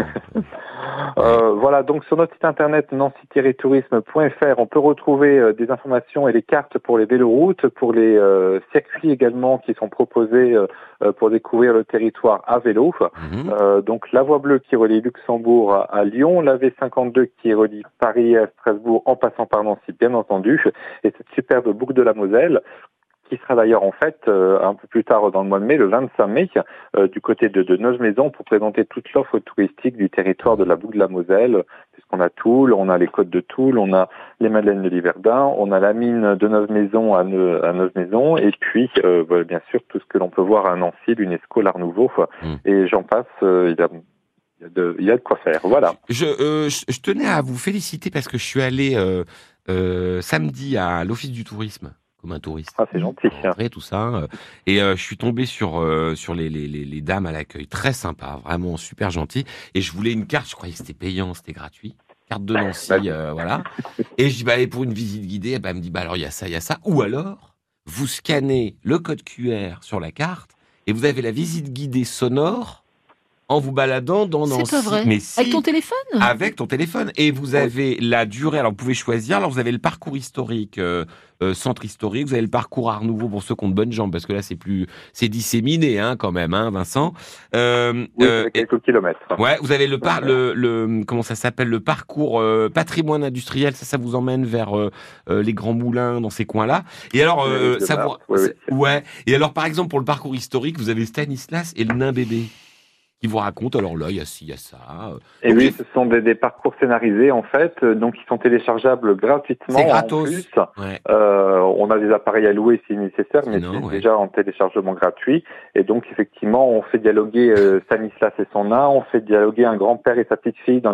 Speaker 21: Euh, voilà, donc sur notre site internet nancy tiret tourisme point f r, on peut retrouver euh, des informations et les cartes pour les véloroutes, pour les euh, circuits également qui sont proposés euh, euh, pour découvrir le territoire à vélo.
Speaker 2: Mhm.
Speaker 21: Euh, donc la Voie Bleue qui relie Luxembourg à, à Lyon, la V cinquante-deux qui relie Paris à Strasbourg en passant par Nancy bien entendu, et cette superbe boucle de la Moselle qui sera d'ailleurs en fait euh, un peu plus tard dans le mois de mai, le vingt-cinq mai, euh, du côté de, de Neuve-Maison pour présenter toute l'offre touristique du territoire de la boucle de la Moselle, puisqu'on a Toul, on a les côtes de Toul, on a les Madeleines de Liverdun, on a la mine de Neuve-Maison à, Neu- à Neuve-Maison, et puis euh, voilà, bien sûr tout ce que l'on peut voir à Nancy, l'UNESCO, l'Art Nouveau,
Speaker 2: Mm.
Speaker 21: et j'en passe, euh, il y a il y a de, il y a de quoi faire, voilà.
Speaker 2: Je, euh, je, je tenais à vous féliciter parce que je suis allé euh, euh, samedi à l'Office du tourisme, comme un touriste.
Speaker 21: Ah, c'est gentil.
Speaker 2: Rentré, tout ça. euh, Et euh, je suis tombé sur, euh, sur les, les, les, les dames à l'accueil. Très sympa, vraiment super gentil. Et je voulais une carte, je croyais que c'était payant, c'était gratuit. Carte de Nancy, euh, voilà. Et je dis, bah, allez, pour une visite guidée, bah, elle me dit, bah, alors, il y a ça, il y a ça. Ou alors, vous scannez le code Q R sur la carte et vous avez la visite guidée sonore en vous baladant dans Nancy.
Speaker 3: C'est pas vrai.
Speaker 2: Mais si,
Speaker 3: Avec ton téléphone
Speaker 2: avec ton téléphone. Et vous avez la durée, alors vous pouvez choisir, alors vous avez le parcours historique, euh, euh, centre historique, vous avez le parcours Art Nouveau pour ceux qui ont de bonnes jambes, parce que là c'est plus, c'est disséminé hein, quand même, hein, Vincent. Euh,
Speaker 21: Oui,
Speaker 2: euh,
Speaker 21: avec quelques kilomètres.
Speaker 2: Ouais, vous avez le par, le, le comment ça s'appelle, le parcours euh, patrimoine industriel, ça ça vous emmène vers euh, euh, les grands moulins dans ces coins-là. Et alors euh,
Speaker 21: Oui, de
Speaker 2: ça
Speaker 21: Mars,
Speaker 2: vous,
Speaker 21: oui,
Speaker 2: ça- ouais. Et alors par exemple pour le parcours historique, vous avez Stanislas et le nain bébé qui vous racontent. Alors là, il y a ci, il y a ça. euh,
Speaker 21: Et
Speaker 2: donc,
Speaker 21: oui, ce sont des, des parcours scénarisés en fait, euh, donc ils sont téléchargeables gratuitement.
Speaker 2: C'est
Speaker 21: En
Speaker 2: gratos.
Speaker 21: plus,
Speaker 2: Ouais.
Speaker 21: euh, on a des appareils à louer si nécessaire, mais
Speaker 2: Sinon,
Speaker 21: c'est
Speaker 2: ouais.
Speaker 21: déjà en téléchargement gratuit. Et donc effectivement, on fait dialoguer euh, Stanislas et son nain, on fait dialoguer un grand-père et sa petite-fille dans les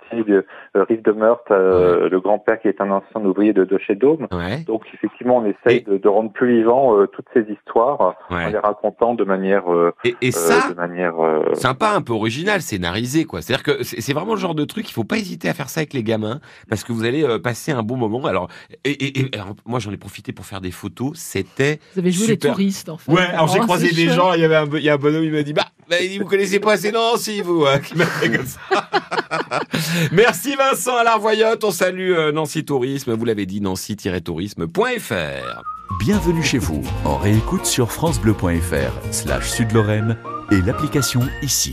Speaker 21: de euh, Rive de Meurthe, euh, ouais. le grand-père qui est un ancien ouvrier de, de chez Dôme.
Speaker 2: Ouais.
Speaker 21: Donc effectivement, on essaye et... de, de rendre plus vivant euh, toutes ces histoires ouais. en les racontant de manière euh,
Speaker 2: et, et ça,
Speaker 21: euh, de manière euh...
Speaker 2: sympa, un peu original, scénarisé quoi. C'est-à-dire que c'est, c'est vraiment le genre de truc, il faut pas hésiter à faire ça avec les gamins parce que vous allez euh, passer un bon moment. Alors, et, et, et alors, moi j'en ai profité pour faire des photos. C'était
Speaker 3: vous avez joué
Speaker 2: super.
Speaker 3: Les touristes en fait.
Speaker 2: Ouais. Alors j'ai
Speaker 3: oh,
Speaker 2: croisé des chouette. gens. Il y avait un, il y a un bonhomme, il m'a dit bah, bah il dit, vous connaissez pas assez Nancy vous hein, qui m'a fait comme ça. Merci Vincent à l'Arvoyotte. On salue euh, Nancy Tourisme. Vous l'avez dit, nancy tiret tourisme point f r.
Speaker 1: Bienvenue chez vous. En réécoute sur francebleu point f r slash Sud-Lorraine et l'application ici.